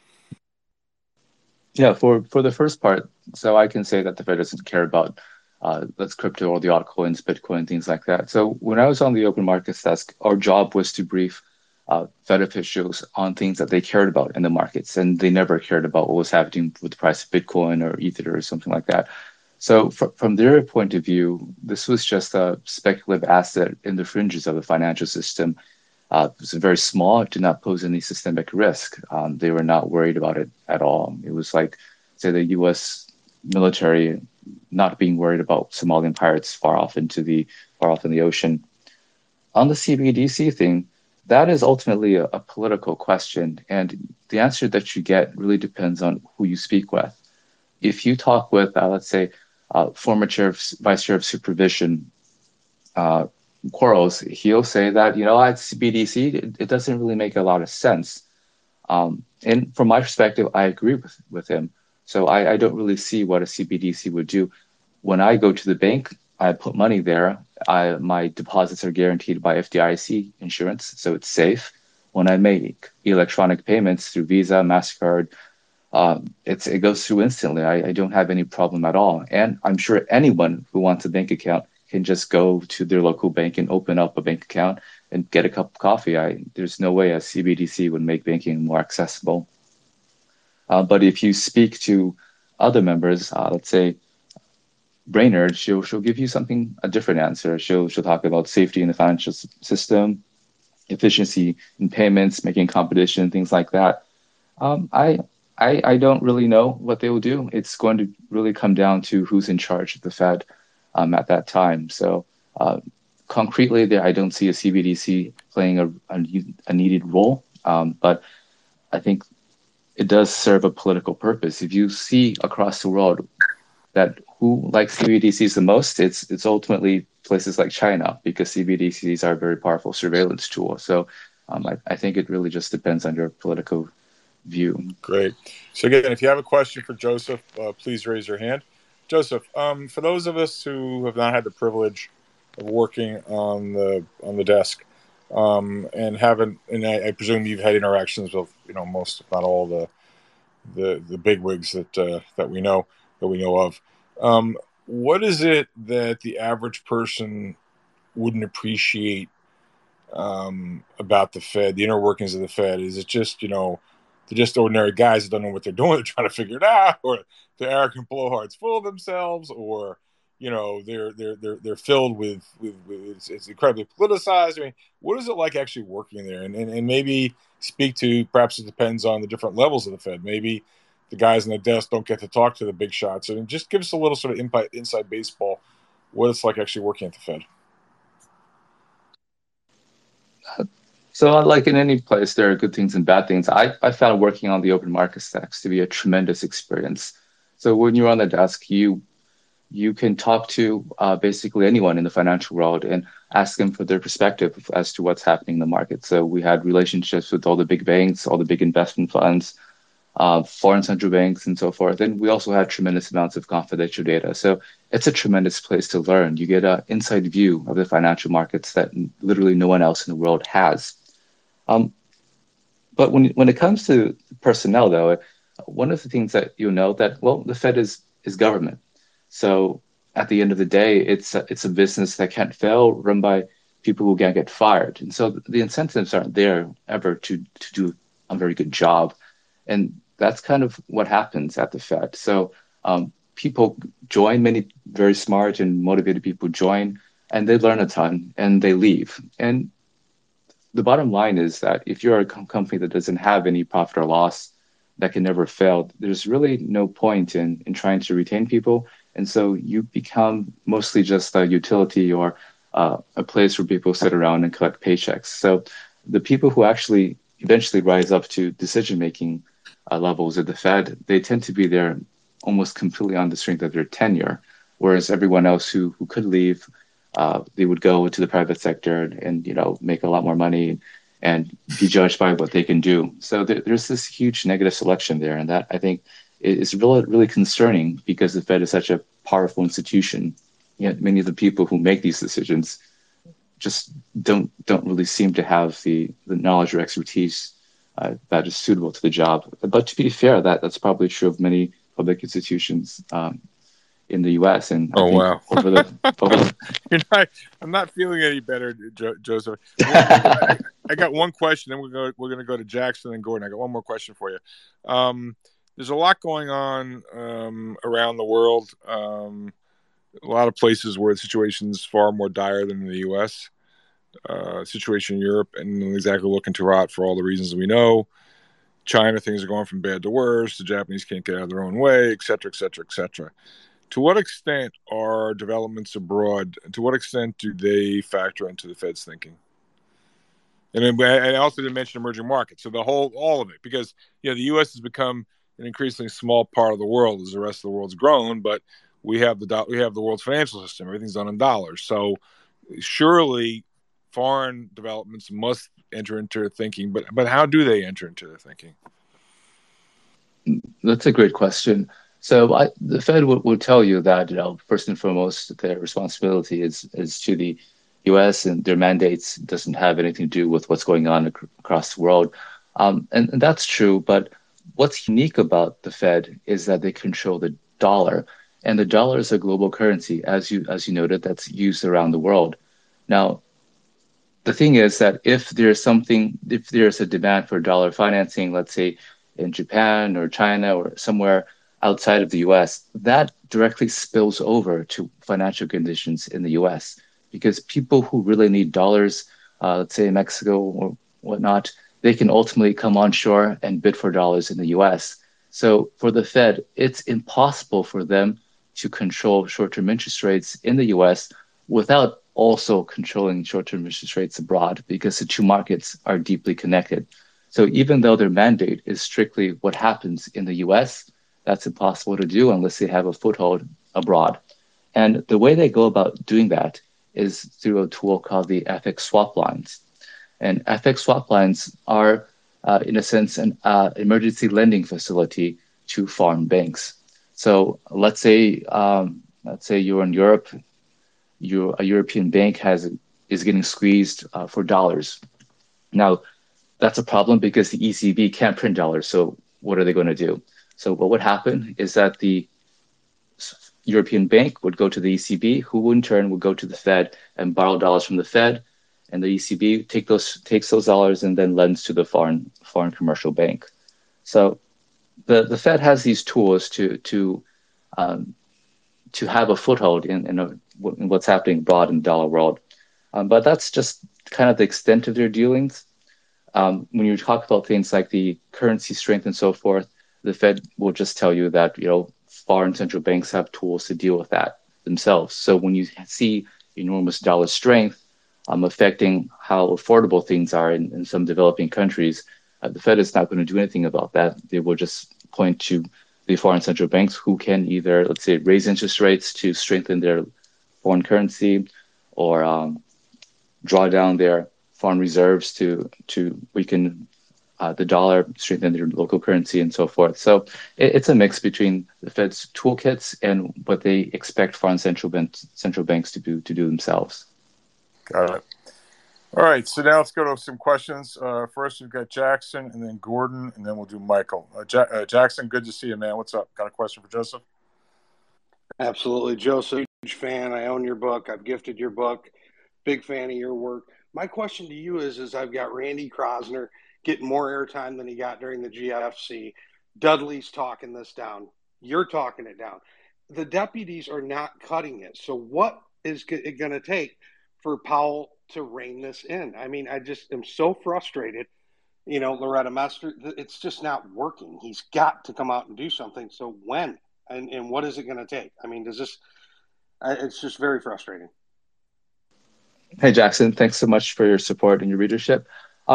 Yeah, for the first part, so I can say that the Fed doesn't care about let's crypto or the altcoins, Bitcoin, things like that. So when I was on the open markets desk, our job was to brief Fed officials on things that they cared about in the markets, and they never cared about what was happening with the price of Bitcoin or Ether or something like that. So from their point of view, this was just a speculative asset in the fringes of the financial system. It was very small. It did not pose any systemic risk. They were not worried about it at all. It was like, say, the U.S. military not being worried about Somalian pirates far off in the ocean. On the CBDC thing, that is ultimately a political question, and the answer that you get really depends on who you speak with. If you talk with, let's say, former vice chair of supervision, Quarles, he'll say that, at CBDC, it doesn't really make a lot of sense. And from my perspective, I agree with him. So I don't really see what a CBDC would do. When I go to the bank, I put money there. My deposits are guaranteed by FDIC insurance, so it's safe. When I make electronic payments through Visa, MasterCard, it goes through instantly. I don't have any problem at all. And I'm sure anyone who wants a bank account can just go to their local bank and open up a bank account and get a cup of coffee. There's no way a CBDC would make banking more accessible. But if you speak to other members, let's say Brainerd, she'll give you a different answer. She'll talk about safety in the financial system, efficiency in payments, making competition, things like that. I don't really know what they will do. It's going to really come down to who's in charge of the Fed at that time. So concretely, there I don't see a CBDC playing a needed role, but I think it does serve a political purpose. If you see across the world that who likes CBDCs the most, it's ultimately places like China, because CBDCs are a very powerful surveillance tool. So I think it really just depends on your political view. Great. So again, if you have a question for Joseph, please raise your hand. Joseph, for those of us who have not had the privilege of working on the desk, and haven't, and I presume you've had interactions with most, if not all, the bigwigs that we know of. What is it that the average person wouldn't appreciate about the Fed, the inner workings of the Fed? Is it just they're just ordinary guys that don't know what they're doing. They're trying to figure it out, or they're arrogant blowhards full of themselves, or they're filled with it's incredibly politicized. I mean, what is it like actually working there? And maybe speak to, perhaps it depends on the different levels of the Fed. Maybe the guys on the desk don't get to talk to the big shots. And just give us a little sort of inside baseball, what it's like actually working at the Fed. So like in any place, there are good things and bad things. I found working on the open market stacks to be a tremendous experience. So when you're on the desk, you can talk to basically anyone in the financial world and ask them for their perspective as to what's happening in the market. So we had relationships with all the big banks, all the big investment funds, foreign central banks, and so forth. And we also had tremendous amounts of confidential data. So it's a tremendous place to learn. You get an inside view of the financial markets that literally no one else in the world has. But when it comes to personnel, though, one of the things that you know that, well, the Fed is government. So at the end of the day, it's a business that can't fail, run by people who can't get fired. And so the incentives aren't there ever to do a very good job. And that's kind of what happens at the Fed. So people join, many very smart and motivated people join, and they learn a ton and they leave. And the bottom line is that if you're a company that doesn't have any profit or loss, that can never fail, there's really no point in trying to retain people. And so you become mostly just a utility or a place where people sit around and collect paychecks. So the people who actually eventually rise up to decision-making levels at the Fed, they tend to be there almost completely on the strength of their tenure, whereas everyone else who could leave, they would go to the private sector and make a lot more money and be judged by what they can do. So there's this huge negative selection there, and that I think is really, really concerning because the Fed is such a powerful institution. Yet many of the people who make these decisions just don't really seem to have the knowledge or expertise that is suitable to the job. But to be fair, that's probably true of many public institutions in the U.S. And wow! I'm not feeling any better, Joseph. I got one question, then we're going to go to Jackson and Gordon. I got one more question for you. There's a lot going on around the world. A lot of places where the situation is far more dire than in the U.S. Situation in Europe and exactly looking too hot for all the reasons we know. China, things are going from bad to worse. The Japanese can't get out of their own way, et cetera, et cetera, et cetera. To what extent are developments abroad, to what extent do they factor into the Fed's thinking? And I also didn't mention emerging markets. So all of it, because the U.S. has become an increasingly small part of the world as the rest of the world's grown, but we have the world's financial system. Everything's done in dollars. So surely foreign developments must enter into their thinking. But how do they enter into their thinking? That's a great question. So the Fed will tell you that, first and foremost, their responsibility is to the U.S. and their mandates doesn't have anything to do with what's going on across the world. And that's true. But what's unique about the Fed is that they control the dollar. And the dollar is a global currency, as you noted, that's used around the world. Now, the thing is that if there's a demand for dollar financing, let's say in Japan or China or somewhere outside of the US, that directly spills over to financial conditions in the US, because people who really need dollars, let's say in Mexico or whatnot, they can ultimately come onshore and bid for dollars in the US. So for the Fed, it's impossible for them to control short-term interest rates in the US without also controlling short-term interest rates abroad, because the two markets are deeply connected. So even though their mandate is strictly what happens in the US, that's impossible to do unless they have a foothold abroad. And the way they go about doing that is through a tool called the FX swap lines. And FX swap lines are, in a sense, an emergency lending facility to foreign banks. So let's say you're in Europe, a European bank is getting squeezed for dollars. Now, that's a problem because the ECB can't print dollars. So what are they going to do? So what would happen is that the European bank would go to the ECB, who in turn would go to the Fed and borrow dollars from the Fed, and the ECB takes those dollars and then lends to the foreign commercial bank. So the Fed has these tools to have a foothold in what's happening abroad in the dollar world. But that's just kind of the extent of their dealings. When you talk about things like the currency strength and so forth, the Fed will just tell you that foreign central banks have tools to deal with that themselves. So when you see enormous dollar strength affecting how affordable things are in some developing countries, the Fed is not going to do anything about that. They will just point to the foreign central banks who can either, let's say, raise interest rates to strengthen their foreign currency or draw down their foreign reserves to weaken the dollar, strengthen their local currency, and so forth. So it's a mix between the Fed's toolkits and what they expect foreign central banks to do themselves. Got it. All right, so now let's go to some questions. First, we've got Jackson, and then Gordon, and then we'll do Michael. Jackson, good to see you, man. What's up? Got a question for Joseph? Absolutely, Joseph. Huge fan. I own your book. I've gifted your book. Big fan of your work. My question to you is I've got Randy Krosner getting more airtime than he got during the GFC. Dudley's talking this down. You're talking it down. The deputies are not cutting it. So what is it going to take for Powell to rein this in? I mean, I just am so frustrated. Loretta Mester, it's just not working. He's got to come out and do something. So when and what is it going to take? I mean, it's just very frustrating. Hey, Jackson, thanks so much for your support and your readership.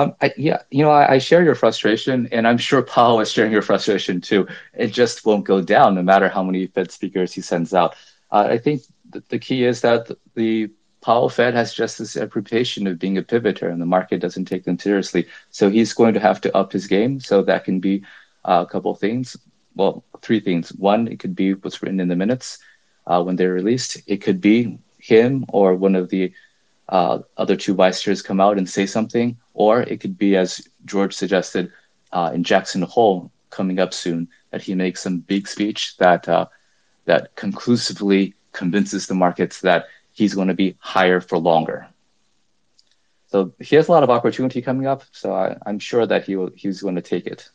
I share your frustration, and I'm sure Powell is sharing your frustration too. It just won't go down no matter how many Fed speakers he sends out. I think the key is that the Powell Fed has just this reputation of being a pivoter, and the market doesn't take them seriously. So he's going to have to up his game. So that can be a couple of things. Well, three things. One, it could be what's written in the minutes when they're released. It could be him or one of the other two vice chairs come out and say something, or it could be, as George suggested, in Jackson Hole coming up soon, that he makes some big speech that conclusively convinces the markets that he's going to be higher for longer. So he has a lot of opportunity coming up. So I'm sure that he's going to take it.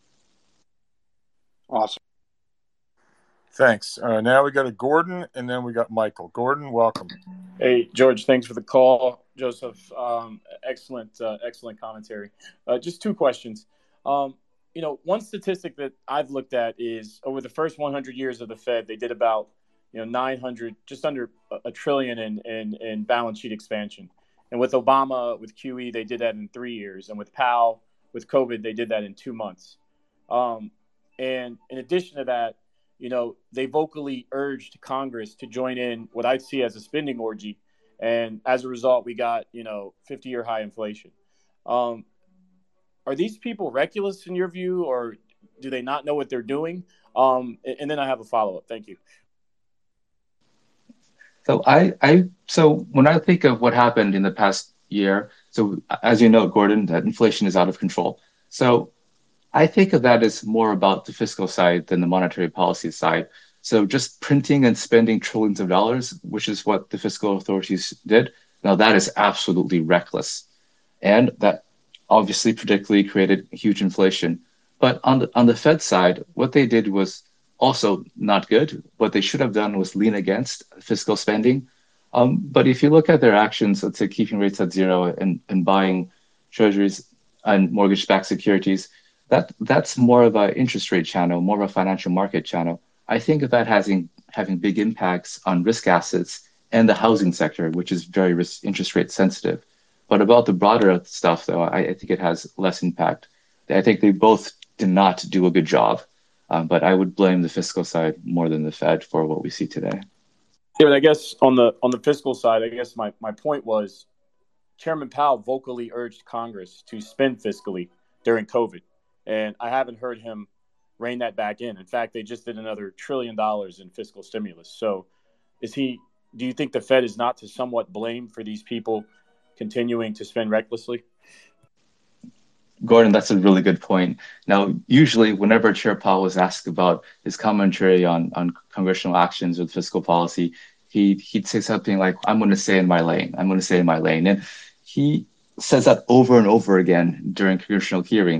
Awesome. Thanks. Now we got to Gordon, and then we got Michael. Gordon, welcome. Hey, George, thanks for the call. Joseph, excellent commentary. Just two questions. One statistic that I've looked at is over the first 100 years of the Fed, they did about 900, just under $1 trillion in balance sheet expansion. And with Obama, with QE, they did that in 3 years. And with Powell, with COVID, they did that in 2 months. And in addition to that, they vocally urged Congress to join in what I'd see as a spending orgy. And as a result, we got, 50-year high inflation. Are these people reckless in your view, or do they not know what they're doing? And then I have a follow-up. Thank you. So so when I think of what happened in the past year, so as you know, Gordon, that inflation is out of control. So I think of that as more about the fiscal side than the monetary policy side. So just printing and spending trillions of dollars, which is what the fiscal authorities did, now that is absolutely reckless. And that obviously predictably created huge inflation. But on the Fed side, what they did was also not good. What they should have done was lean against fiscal spending. But if you look at their actions, let's say keeping rates at zero and buying treasuries and mortgage-backed securities, that's more of an interest rate channel, more of a financial market channel. I think of that having big impacts on risk assets and the housing sector, which is very interest rate sensitive. But about the broader stuff, though, I think it has less impact. I think they both did not do a good job, but I would blame the fiscal side more than the Fed for what we see today. Yeah, but I guess on the fiscal side, I guess my point was Chairman Powell vocally urged Congress to spend fiscally during COVID. And I haven't heard him rein that back in. In fact, they just did another $1 trillion in fiscal stimulus. So do you think the Fed is not to somewhat blame for these people continuing to spend recklessly? Gordon, that's a really good point. Now, usually whenever Chair Powell was asked about his commentary on congressional actions with fiscal policy, he'd say something like, I'm going to stay in my lane. I'm going to stay in my lane. And he says that over and over again during congressional hearings.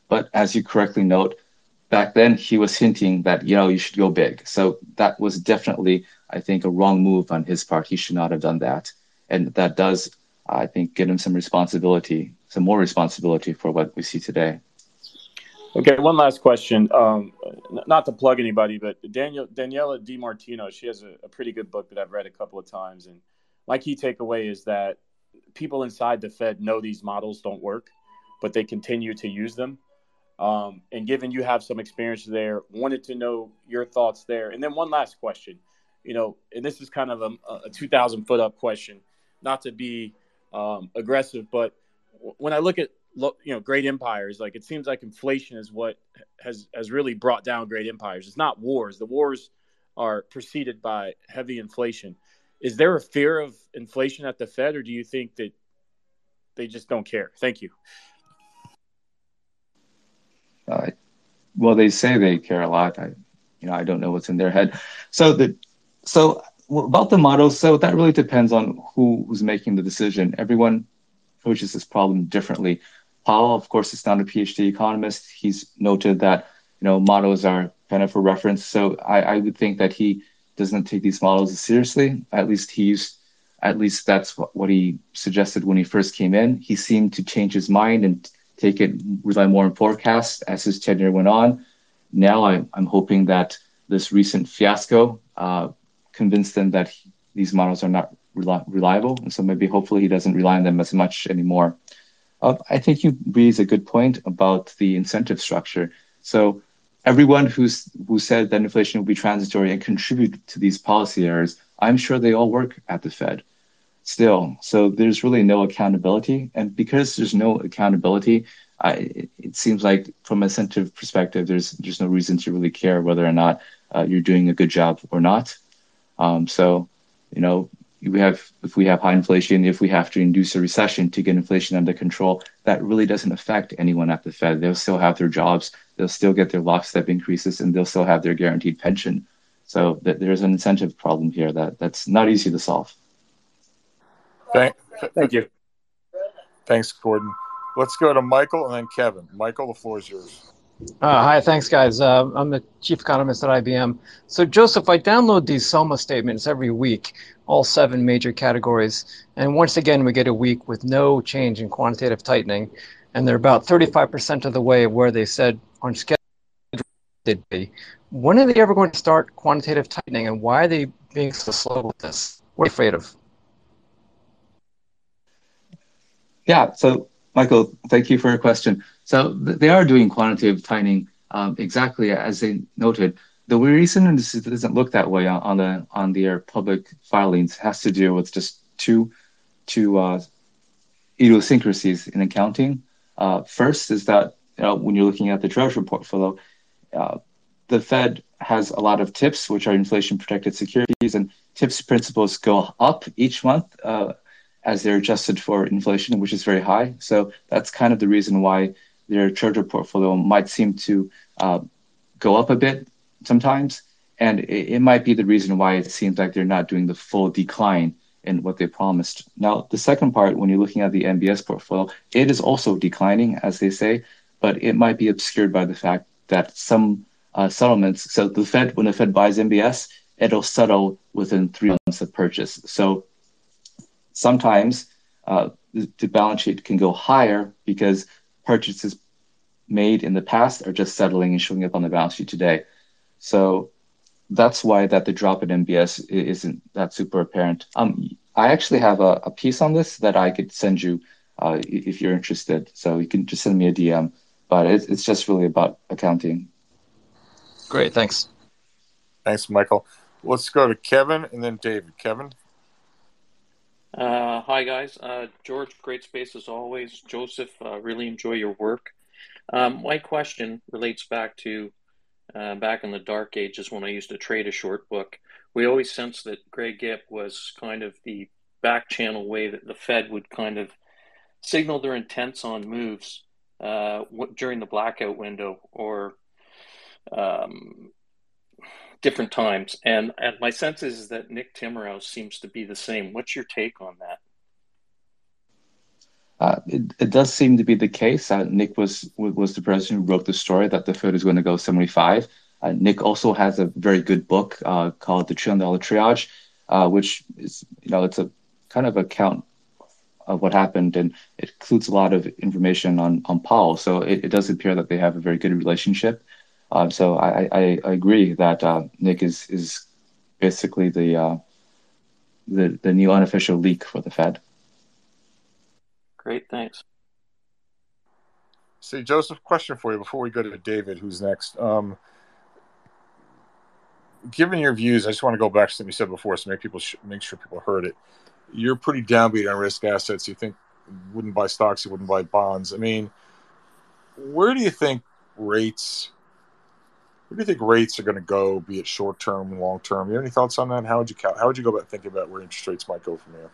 But as you correctly note, back then he was hinting that, you should go big. So that was definitely, I think, a wrong move on his part. He should not have done that. And that does, I think, get him some more responsibility for what we see today. Okay, one last question. Not to plug anybody, but Daniela DiMartino, she has a pretty good book that I've read a couple of times. And my key takeaway is that people inside the Fed know these models don't work, but they continue to use them. And given you have some experience there, wanted to know your thoughts there. And then one last question, and this is kind of a 2,000 foot up question, not to be aggressive, but when I look at great empires, like it seems like inflation is what has really brought down great empires. It's not wars. The wars are preceded by heavy inflation. Is there a fear of inflation at the Fed, or do you think that they just don't care? Thank you. Well, they say they care a lot. I don't know what's in their head. So about the models, so that really depends on who's making the decision. Everyone approaches this problem differently. Powell, of course, is not a PhD economist. He's noted that models are kind of for reference. So I would think that he doesn't take these models as seriously. At least that's what he suggested when he first came in. He seemed to change his mind and rely more on forecasts as his tenure went on. Now I'm hoping that this recent fiasco convinced them that these models are not reliable. And so hopefully he doesn't rely on them as much anymore. I think you raise a good point about the incentive structure. So everyone who said that inflation will be transitory and contribute to these policy errors, I'm sure they all work at the Fed still. So there's really no accountability. And because there's no accountability, it seems like from an incentive perspective, there's no reason to really care whether or not you're doing a good job or not. If we have high inflation, if we have to induce a recession to get inflation under control, that really doesn't affect anyone at the Fed. They'll still have their jobs, they'll still get their lockstep increases, and they'll still have their guaranteed pension. So there's an incentive problem here that's not easy to solve. Thank you. Thanks, Gordon. Let's go to Michael and then Kevin. Michael, the floor is yours. Hi, thanks, guys. I'm the chief economist at IBM. So, Joseph, I download these SOMA statements every week, all 7 major categories. And once again, we get a week with no change in quantitative tightening. And they're about 35% of the way where they said on schedule they'd be. When are they ever going to start quantitative tightening, and why are they being so slow with this? What are you afraid of? Yeah, so Michael, thank you for your question. So they are doing quantitative tightening exactly as they noted. The reason it doesn't look that way on their public filings has to do with just two idiosyncrasies in accounting. First is that when you're looking at the Treasury portfolio, the Fed has a lot of TIPS, which are inflation-protected securities, and TIPS principals go up each month as they're adjusted for inflation, which is very high. So that's kind of the reason why their Treasury portfolio might seem to go up a bit sometimes. And it might be the reason why it seems like they're not doing the full decline in what they promised. Now, the second part, when you're looking at the MBS portfolio, it is also declining, as they say, but it might be obscured by the fact that some settlements, so when the Fed buys MBS, it'll settle within 3 months of purchase. So sometimes the balance sheet can go higher because purchases made in the past are just settling and showing up on the balance sheet today. So that's why the drop in MBS isn't that super apparent. I actually have a piece on this that I could send you if you're interested. So you can just send me a DM, but it's just really about accounting. Great, thanks. Thanks, Michael. Let's go to Kevin and then David. Kevin? Hi, guys. George, great space as always. Joseph, really enjoy your work. My question relates back to back in the dark ages when I used to trade a short book. We always sensed that Greg Gipp was kind of the back channel way that the Fed would kind of signal their intents on moves during the blackout window or different times. And my sense is that Nick Timiraos seems to be the same. What's your take on that? It does seem to be the case. Nick was the person who wrote the story that the Fed is going to go 75. Nick also has a very good book called The $1 Trillion Triage, which is, it's a kind of account of what happened, and it includes a lot of information on Powell. So it does appear that they have a very good relationship. So I agree that Nick is basically the new unofficial leak for the Fed. Great, thanks. See, Joseph, question for you before we go to David, who's next. Given your views, I just want to go back to something you said before, so make sure people heard it. You're pretty downbeat on risk assets. You think you wouldn't buy stocks, you wouldn't buy bonds. I mean, where do you think rates are going to go, be it short term, long term? You have any thoughts on that? How would you go about thinking about where interest rates might go from here?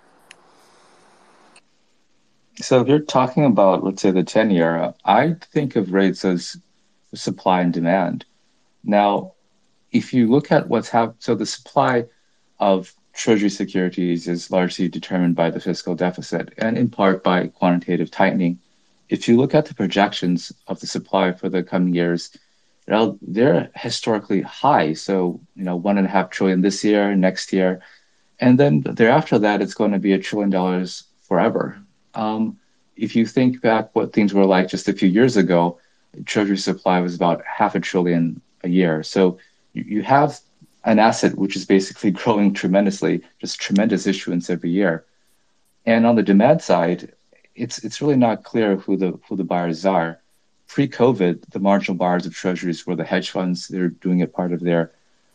So if you're talking about, let's say, the 10-year, I think of rates as supply and demand. Now, if you look at what's happened, so the supply of Treasury securities is largely determined by the fiscal deficit and in part by quantitative tightening. If you look at the projections of the supply for the coming years, they're historically high. So, $1.5 trillion this year, next year, and then thereafter that, it's going to be $1 trillion forever. If you think back what things were like just a few years ago, Treasury supply was about $500 billion a year. So you have an asset which is basically growing tremendously, just tremendous issuance every year. And on the demand side, it's really not clear who the buyers are. Pre-COVID, the marginal buyers of treasuries were the hedge funds. They're doing it part of their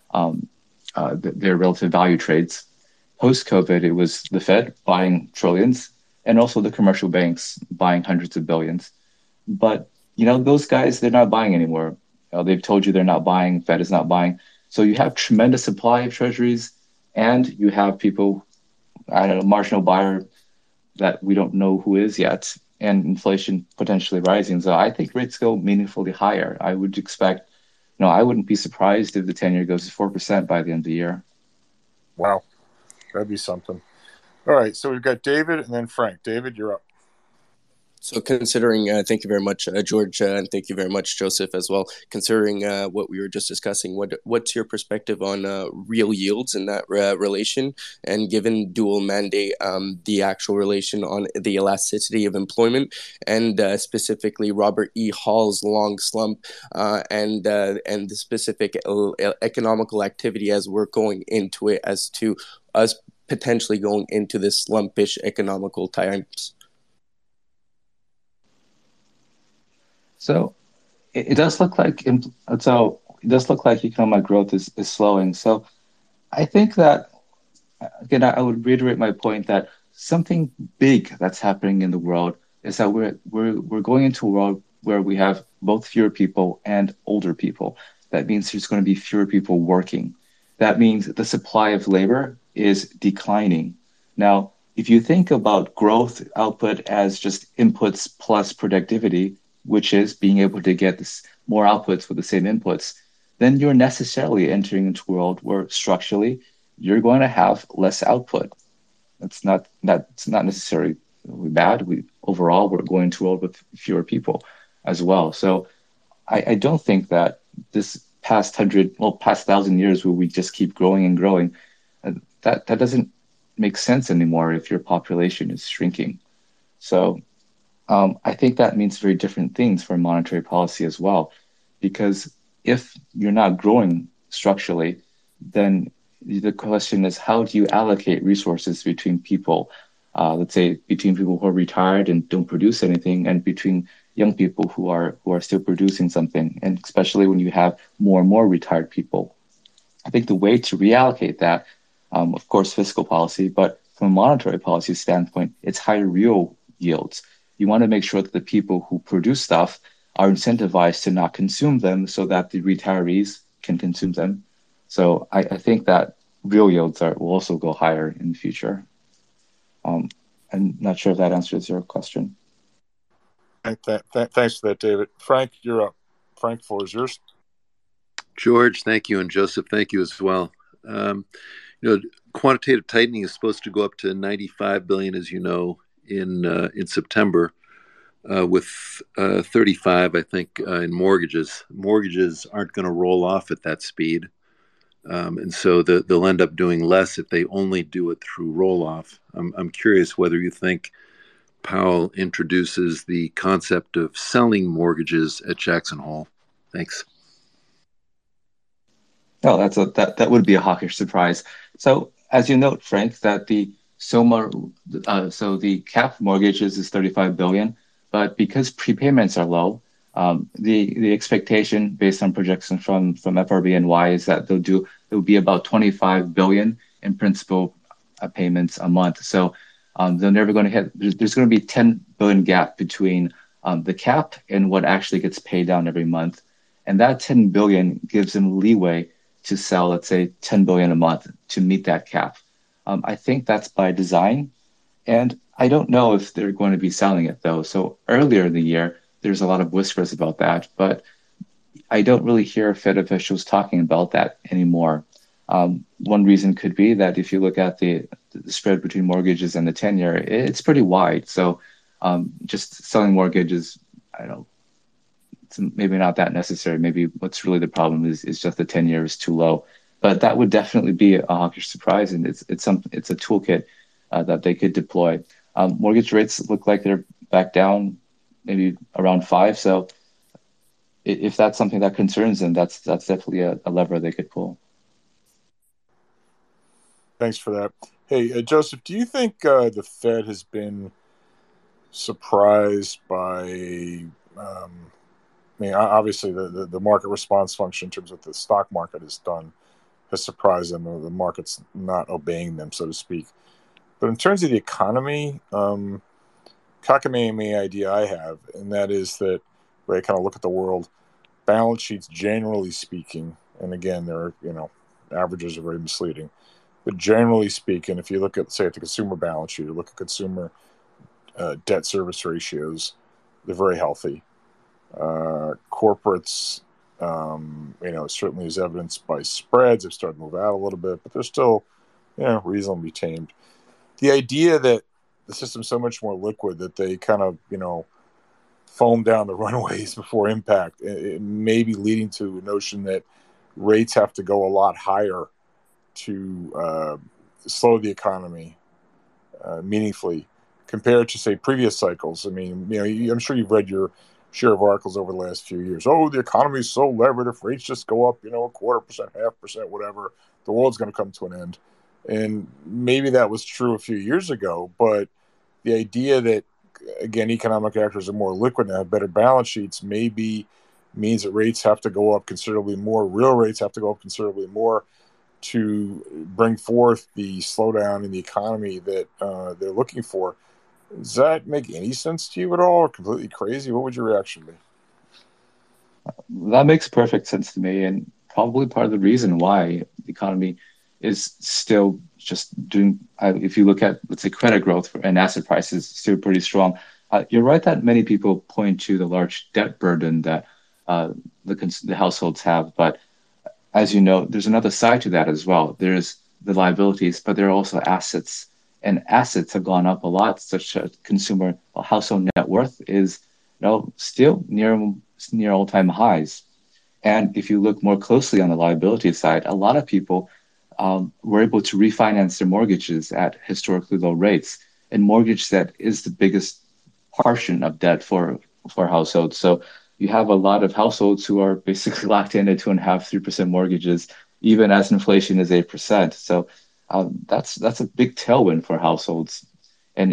relative value trades. Post-COVID, it was the Fed buying trillions and also the commercial banks buying hundreds of billions. But, those guys, they're not buying anymore. They've told you they're not buying, Fed is not buying. So you have tremendous supply of treasuries and you have people, marginal buyer that we don't know who is yet, and inflation potentially rising. So I think rates go meaningfully higher. I would expect, I wouldn't be surprised if the 10-year goes to 4% by the end of the year. Wow. That'd be something. All right. So we've got David and then Frank. David, you're up. So considering, thank you very much, George, and thank you very much, Joseph, as well. Considering what we were just discussing, what's your perspective on real yields in that relation? And given dual mandate, the actual relation on the elasticity of employment, and specifically Robert E. Hall's long slump, and the specific economical activity as we're going into it, as to us potentially going into this slumpish economical times. So it does look like economic growth is slowing. So I think that, again, I would reiterate my point that something big that's happening in the world is that we're going into a world where we have both fewer people and older people. That means there's going to be fewer people working. That means the supply of labor is declining. Now, if you think about growth output as just inputs plus productivity, which is being able to get more outputs with the same inputs, then you're necessarily entering into a world where structurally you're going to have less output. That's not necessarily bad. Overall, we're going to a world with fewer people as well. So I don't think that this past 1,000 years where we just keep growing and growing, that doesn't make sense anymore if your population is shrinking. So I think that means very different things for monetary policy as well, because if you're not growing structurally, then the question is, how do you allocate resources between people, let's say between people who are retired and don't produce anything, and between young people who are still producing something, and especially when you have more and more retired people. I think the way to reallocate that, of course, fiscal policy, but from a monetary policy standpoint, it's higher real yields. You want to make sure that the people who produce stuff are incentivized to not consume them so that the retirees can consume them. So I think that real yields will also go higher in the future. I'm not sure if that answers your question. Thanks for that, David. Frank, you're up. Frank, floor is yours. George, thank you, and Joseph, thank you as well. Quantitative tightening is supposed to go up to $95 billion, as you know, in September with 35, I think, in mortgages. Mortgages aren't going to roll off at that speed. And so they'll end up doing less if they only do it through roll-off. I'm curious whether you think Powell introduces the concept of selling mortgages at Jackson Hole. Thanks. No, that would be a hawkish surprise. So as you note, Frank, that the SOMA, so the cap mortgages is 35 billion, but because prepayments are low, the expectation based on projections from FRBNY is that there'll be about 25 billion in principal payments a month. So they're never going to hit. There's going to be 10 billion gap between the cap and what actually gets paid down every month, and that 10 billion gives them leeway to sell, let's say, 10 billion a month to meet that cap. I think that's by design, and I don't know if they're going to be selling it though. So earlier in the year, there's a lot of whispers about that, but I don't really hear Fed officials talking about that anymore. One reason could be that if you look at the spread between mortgages and the 10-year, it's pretty wide. So just selling mortgages, I don't know, it's maybe not that necessary. Maybe what's really the problem is just the 10-year is too low. But that would definitely be a hawkish surprise, and it's a toolkit that they could deploy. Mortgage rates look like they're back down, maybe around 5. So if that's something that concerns them, that's definitely a lever they could pull. Thanks for that. Hey, Joseph, do you think the Fed has been surprised by, obviously the market response function in terms of what the stock market has done has surprised them, or the market's not obeying them, so to speak. But in terms of the economy, cockamamie idea I have, and that is that when I kind of look at the world, balance sheets, generally speaking, and again, there are, averages are very misleading, but generally speaking, if you look at, say, at the consumer balance sheet, or look at consumer debt service ratios, they're very healthy. Corporates, certainly as evidenced by spreads, have started to move out a little bit, but they're still, reasonably tamed. The idea that the system's so much more liquid that they kind of, foam down the runways before impact, it may be leading to a notion that rates have to go a lot higher to slow the economy meaningfully compared to, say, previous cycles. I mean, I'm sure you've read your share of articles over the last few years. Oh, the economy is so levered. If rates just go up, 0.25%, 0.5%, whatever, the world's going to come to an end. And maybe that was true a few years ago, but the idea that, again, economic actors are more liquid and have better balance sheets maybe means that rates have to go up considerably more. Real rates have to go up considerably more to bring forth the slowdown in the economy that they're looking for. Does that make any sense to you at all, or completely crazy? What would your reaction be? That makes perfect sense to me, and probably part of the reason why the economy is still just doing, if you look at, let's say, credit growth and asset prices, still pretty strong. You're right that many people point to the large debt burden that the households have, but as you know, there's another side to that as well. There's the liabilities, but there are also assets, and assets have gone up a lot, such that consumer household net worth is still near all-time highs. And if you look more closely on the liability side, a lot of people were able to refinance their mortgages at historically low rates. And mortgage debt is the biggest portion of debt for households. So you have a lot of households who are basically locked in at 2.5%, 3% mortgages, even as inflation is 8%. So that's a big tailwind for households. And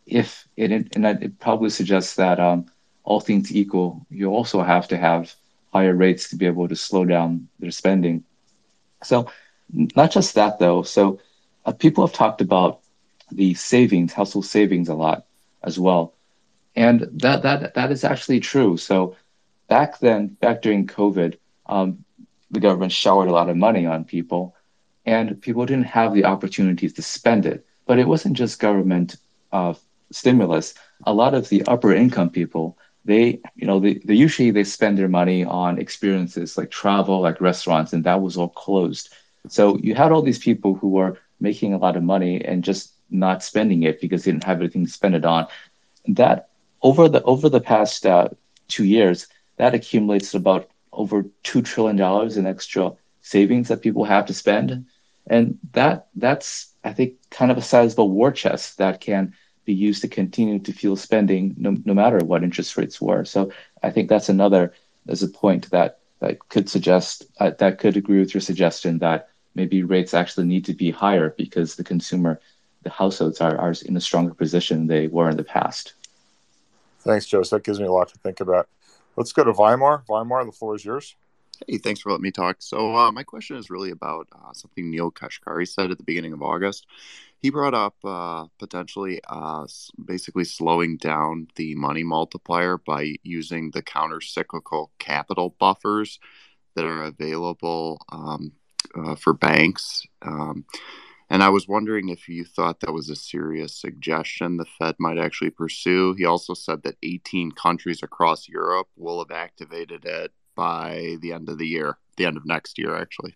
it probably suggests that all things equal, you also have to have higher rates to be able to slow down their spending. So not just that, though. So people have talked about the savings, household savings, a lot as well. And that is actually true. So back during COVID, the government showered a lot of money on people, and people didn't have the opportunities to spend it. But it wasn't just government stimulus. A lot of the upper income people, they usually spend their money on experiences like travel, like restaurants, and that was all closed. So you had all these people who were making a lot of money and just not spending it because they didn't have anything to spend it on. That over the past 2 years, that accumulates to about over $2 trillion in extra savings that people have to spend, and that's I think kind of a sizable war chest that can be used to continue to fuel spending no matter what interest rates were. So I think that's another as a point that could suggest that could agree with your suggestion that maybe rates actually need to be higher because the households are in a stronger position than they were in the past. Thanks, Joseph. That gives me a lot to think about. Let's go to Weimar. Weimar, the floor is yours. Hey, thanks for letting me talk. So my question is really about something Neil Kashkari said at the beginning of August. He brought up potentially basically slowing down the money multiplier by using the counter-cyclical capital buffers that are available for banks. And I was wondering if you thought that was a serious suggestion the Fed might actually pursue. He also said that 18 countries across Europe will have activated it by the end of the year, the end of next year, actually.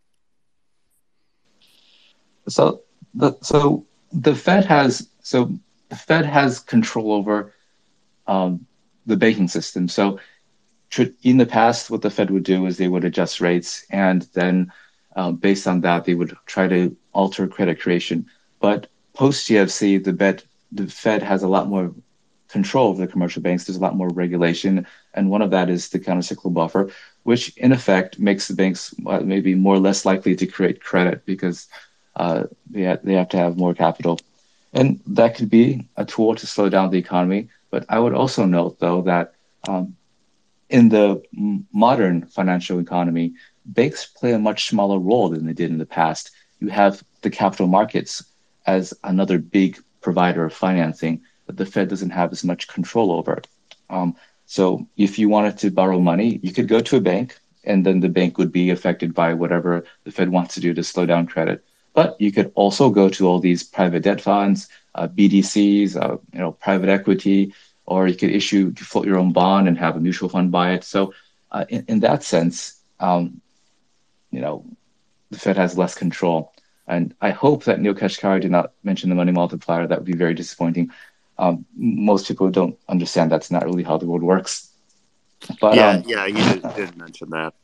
So the Fed has control over the banking system. So in the past, what the Fed would do is they would adjust rates, and then based on that, they would try to alter credit creation. But post GFC, the Fed has a lot more control over the commercial banks. There's a lot more regulation, and one of that is the countercyclical buffer, which in effect makes the banks maybe more or less likely to create credit because they have to have more capital. And that could be a tool to slow down the economy. But I would also note, though, that in the modern financial economy, banks play a much smaller role than they did in the past. You have the capital markets as another big provider of financing that the Fed doesn't have as much control over. So if you wanted to borrow money, you could go to a bank, and then the bank would be affected by whatever the Fed wants to do to slow down credit. But you could also go to all these private debt funds, BDCs, private equity, or you could float your own bond and have a mutual fund buy it. So in that sense, the Fed has less control. And I hope that Neil Kashkari did not mention the money multiplier. That would be very disappointing. Most people don't understand that's not really how the world works. But he did mention that.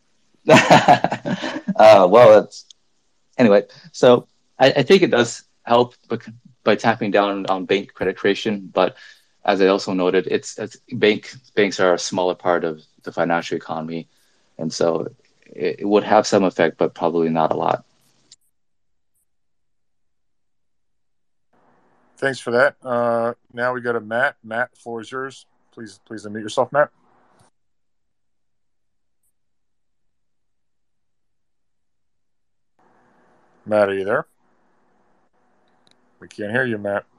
Anyway. So I think it does help by tapping down on bank credit creation. But as I also noted, banks are a smaller part of the financial economy, and so it would have some effect, but probably not a lot. Thanks for that. Now we go to Matt. Matt, the floor is yours. Please unmute yourself, Matt. Matt, are you there? We can't hear you, Matt.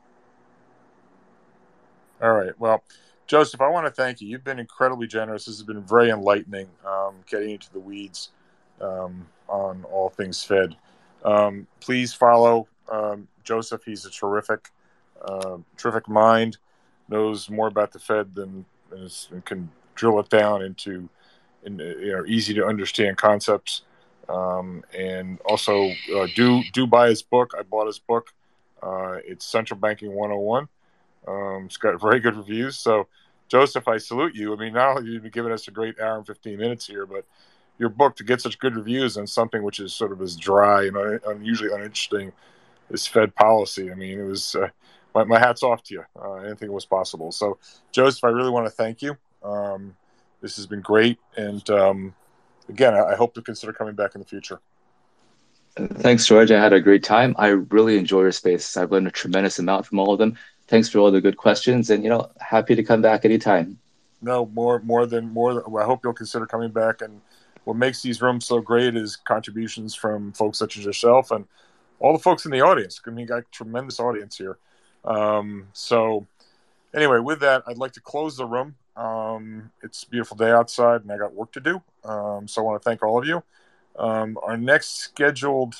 All right. Well, Joseph, I want to thank you. You've been incredibly generous. This has been very enlightening, getting into the weeds on all things Fed. Please follow Joseph. He's a terrific mind, knows more about the Fed than and can drill it down into easy to understand concepts. And also do buy his book. I bought his book. It's Central Banking 101. It's got very good reviews. So, Joseph, I salute you. I mean, not only have you given us a great hour and 15 minutes here, but your book, to get such good reviews on something which is sort of as dry and unusually uninteresting as Fed policy. I mean, it was my hat's off to you. I didn't think it was possible. So, Joseph, I really want to thank you. This has been great. And again, I hope to consider coming back in the future. Thanks, George. I had a great time. I really enjoy your space. I've learned a tremendous amount from all of them. Thanks for all the good questions, and happy to come back anytime. No, more than. I hope you'll consider coming back. And what makes these rooms so great is contributions from folks such as yourself and all the folks in the audience. I mean, you got a tremendous audience here. So anyway, with that, I'd like to close the room. It's a beautiful day outside, and I got work to do. So I want to thank all of you. Our next scheduled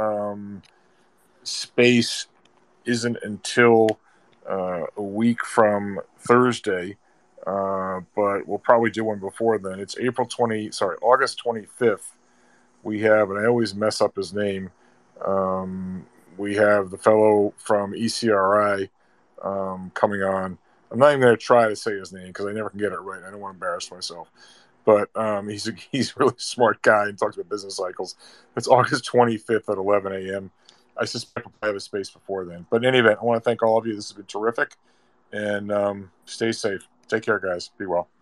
space isn't until a week from Thursday, but we'll probably do one before then. It's August 25th. We have, and I always mess up his name, We have the fellow from ECRI coming on. I'm not even going to try to say his name because I never can get it right. I don't want to embarrass myself. But he's a really smart guy and talks about business cycles. It's August 25th at 11 a.m. I suspect we'll have a space before then. But in any event, I want to thank all of you. This has been terrific. And stay safe. Take care, guys. Be well.